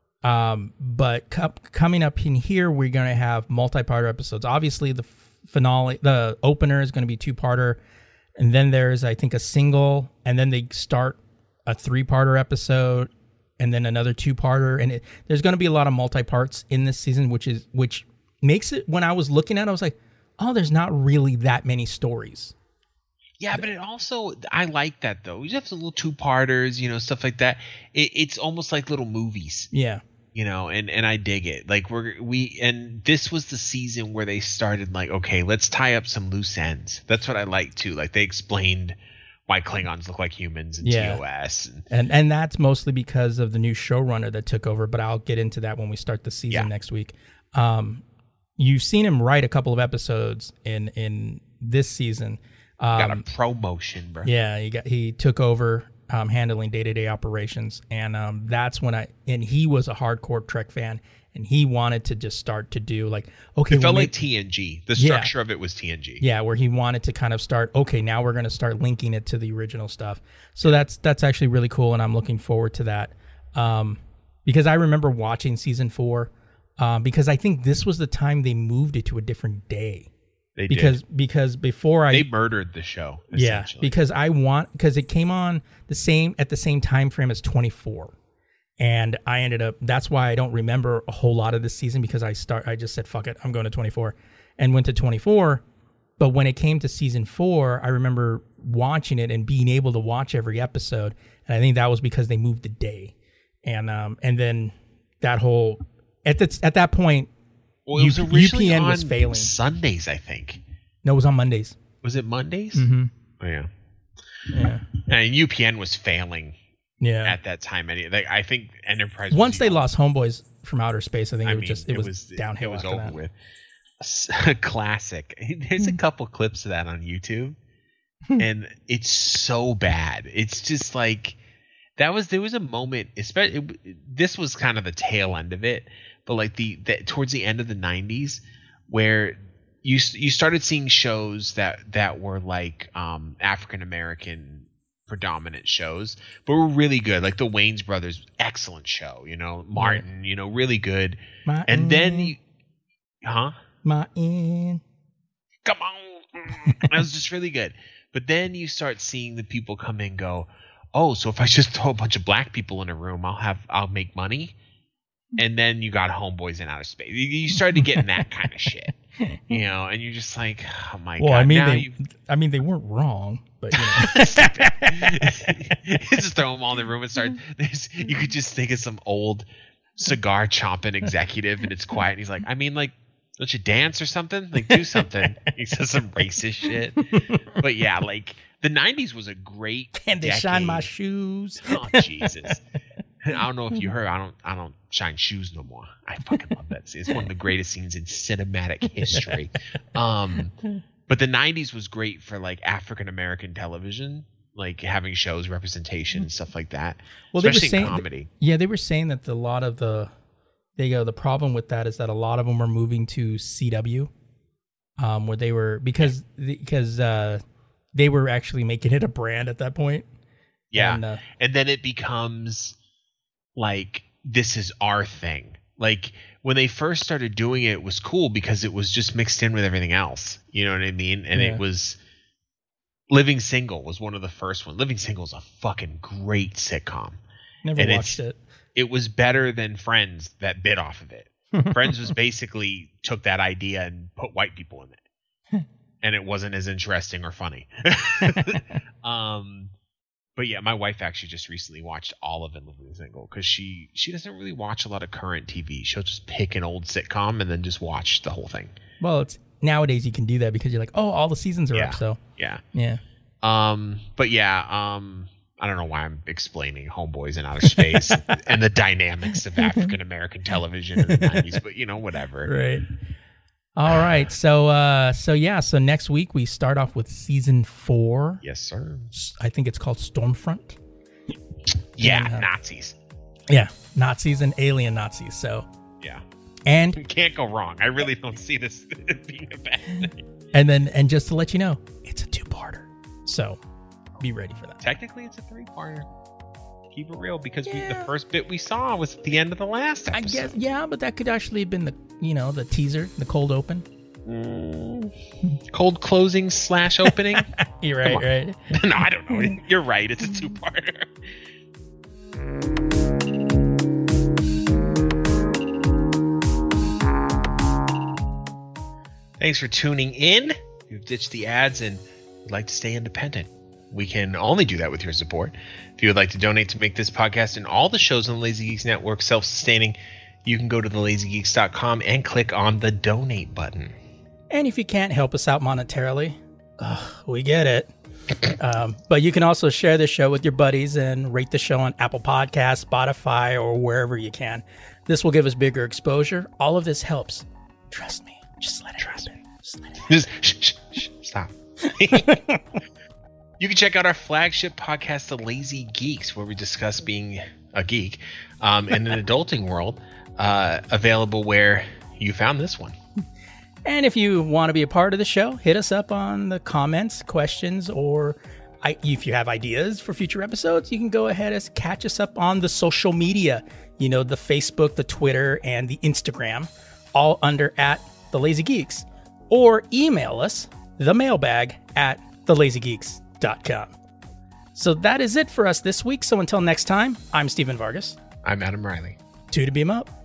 Um, but co- coming up in here, we're going to have multi-part episodes. Obviously, the finale, the opener is going to be two-parter. And then there's, I think, a single, and then they start a three-parter episode, and then another two-parter, and it, there's going to be a lot of multi-parts in this season, which is which makes it. When I was looking at it, I was like, oh, there's not really that many stories. Yeah, but it also, I like that though. You have some little two-parters, you know, stuff like that. It, it's almost like little movies. Yeah. You know, and, and I dig it. Like we're we and this was the season where they started like, okay, let's tie up some loose ends. That's what I like too. Like they explained why Klingons look like humans in Yeah. T O S. And, And and that's mostly because of the new showrunner that took over, but I'll get into that when we start the season Yeah. next week. Um, you've seen him write a couple of episodes in in this season. Um, got a promotion, bro. Yeah, he got he took over um, handling day to day operations, and um, that's when I and he was a hardcore Trek fan, and he wanted to just start to do like okay, It felt we'll like make- T N G. The Yeah. structure of it was T N G. yeah, where he wanted to kind of start. Okay, now we're going to start linking it to the original stuff. So that's that's actually really cool, and I'm looking forward to that. Um, because I remember watching season four, um, because I think this was the time they moved it to a different day. They because did. because before I They murdered the show. yeah essentially. because I want because it came on the same at the same time frame as twenty-four, and I ended up that's why I don't remember a whole lot of this season because I start I just said fuck it, I'm going to twenty-four and went to twenty-four. But when it came to season four, I remember watching it and being able to watch every episode, and I think that was because they moved the day, and um and then that whole at the, at that point. Well, it was U- originally U P N on was failing. Sundays, I think. No, it was on Mondays. Was it Mondays? Mm-hmm. Oh, yeah. Yeah. And U P N was failing Yeah. at that time. Any, like, I think Enterprise. Once was they lost Homeboys from outer space, I think I it was mean, just it, was, downhill. It was after over that. with. S- A classic. There's a couple clips of that on YouTube, and it's so bad. It's just like that was. There was a moment, especially this was kind of the tail end of it, but like the, the towards the end of the nineties, where you you started seeing shows that that were like um, African American predominant shows, but were really good. Like the Wayans Brothers, excellent show. You know, Martin, you know, really good. Martin. And then, you, huh? Martin. Come on, that was just really good. But then you start seeing the people come in and go, oh, so if I just throw a bunch of black people in a room, I'll have I'll make money. And then you got Homeboys in outer space. You, you started getting that kind of shit, you know. And you're just like, oh my Well, god. I mean, now they, you I mean, they weren't wrong, but you know. just throw them all in the room and start. There's, you could just think of some old cigar chomping executive, and it's quiet. And he's like, I mean, like, don't you dance or something? Like, do something. He says some racist shit. But yeah, like the nineties was a great. Can they decade. shine my shoes? Oh Jesus! I don't know if you heard. I don't. I don't shine shoes no more. I fucking love that scene. It's one of the greatest scenes in cinematic history. Um, but the nineties was great for like African American television, like having shows, representation, and stuff like that. Well, they were especially saying, in comedy. Yeah, they were saying that the, a lot of the they go, the problem with that is that a lot of them were moving to C W, um, where they were, because, because uh, they were actually making it a brand at that point. Yeah. And, uh, and then it becomes like, this is our thing. Like, when they first started doing it, it was cool because it was just mixed in with everything else. You know what I mean? And Yeah. it was Living Single was one of the first ones. Living Single is a fucking great sitcom. Never And watched it's- it. It was better than Friends that bit off of it. Friends was basically took that idea and put white people in it. And it wasn't as interesting or funny. um, but yeah, my wife actually just recently watched all of Living Single because she, she doesn't really watch a lot of current T V. She'll just pick an old sitcom and then just watch the whole thing. Well, it's nowadays you can do that because you're like, oh, all the seasons are Yeah. up. So Yeah. yeah. Um, but yeah, um, I don't know why I'm explaining Homeboys in Outer Space and the dynamics of African American television in the nineties, but you know, whatever. Right. All right. So, uh, so yeah. So next week we start off with season four. Yes, sir. I think it's called Stormfront. Yeah, And, uh, Nazis. Yeah, Nazis and alien Nazis. So, Yeah. and You can't go wrong. I really don't see this being a bad thing. and then and just to let you know, it's a two-parter. So, be ready for that. Technically, it's a three-parter. Keep it real, because we, the Yeah. first bit we saw was at the end of the last I episode. guess yeah, but that could actually have been the you know the teaser, the cold open. Cold closing slash opening. You're right, Come on. right. No, I don't know. You're right. It's a two-parter. Thanks for tuning in. You've ditched the ads and would like to stay independent. We can only do that with your support. If you would like to donate to make this podcast and all the shows on the Lazy Geeks Network self-sustaining, you can go to the lazy geeks dot com and click on the donate button. And if you can't help us out monetarily, ugh, we get it. Um, but you can also share the show with your buddies and rate the show on Apple Podcasts, Spotify, or wherever you can. This will give us bigger exposure. All of this helps. Trust me. Just let it happen. Just let it happen. Just shh, shh, shh, stop. You can check out our flagship podcast, The Lazy Geeks, where we discuss being a geek um, in an adulting world, uh, available where you found this one. And if you want to be a part of the show, hit us up on the comments, questions, or I, if you have ideas for future episodes, you can go ahead and catch us up on the social media. You know, the Facebook, the Twitter, and the Instagram, all under at The Lazy Geeks. Or email us, the mailbag at the lazy geeks dot com. So that is it for us this week. So until next time, I'm Stephen Vargas. I'm Adam Riley. Two to beam up.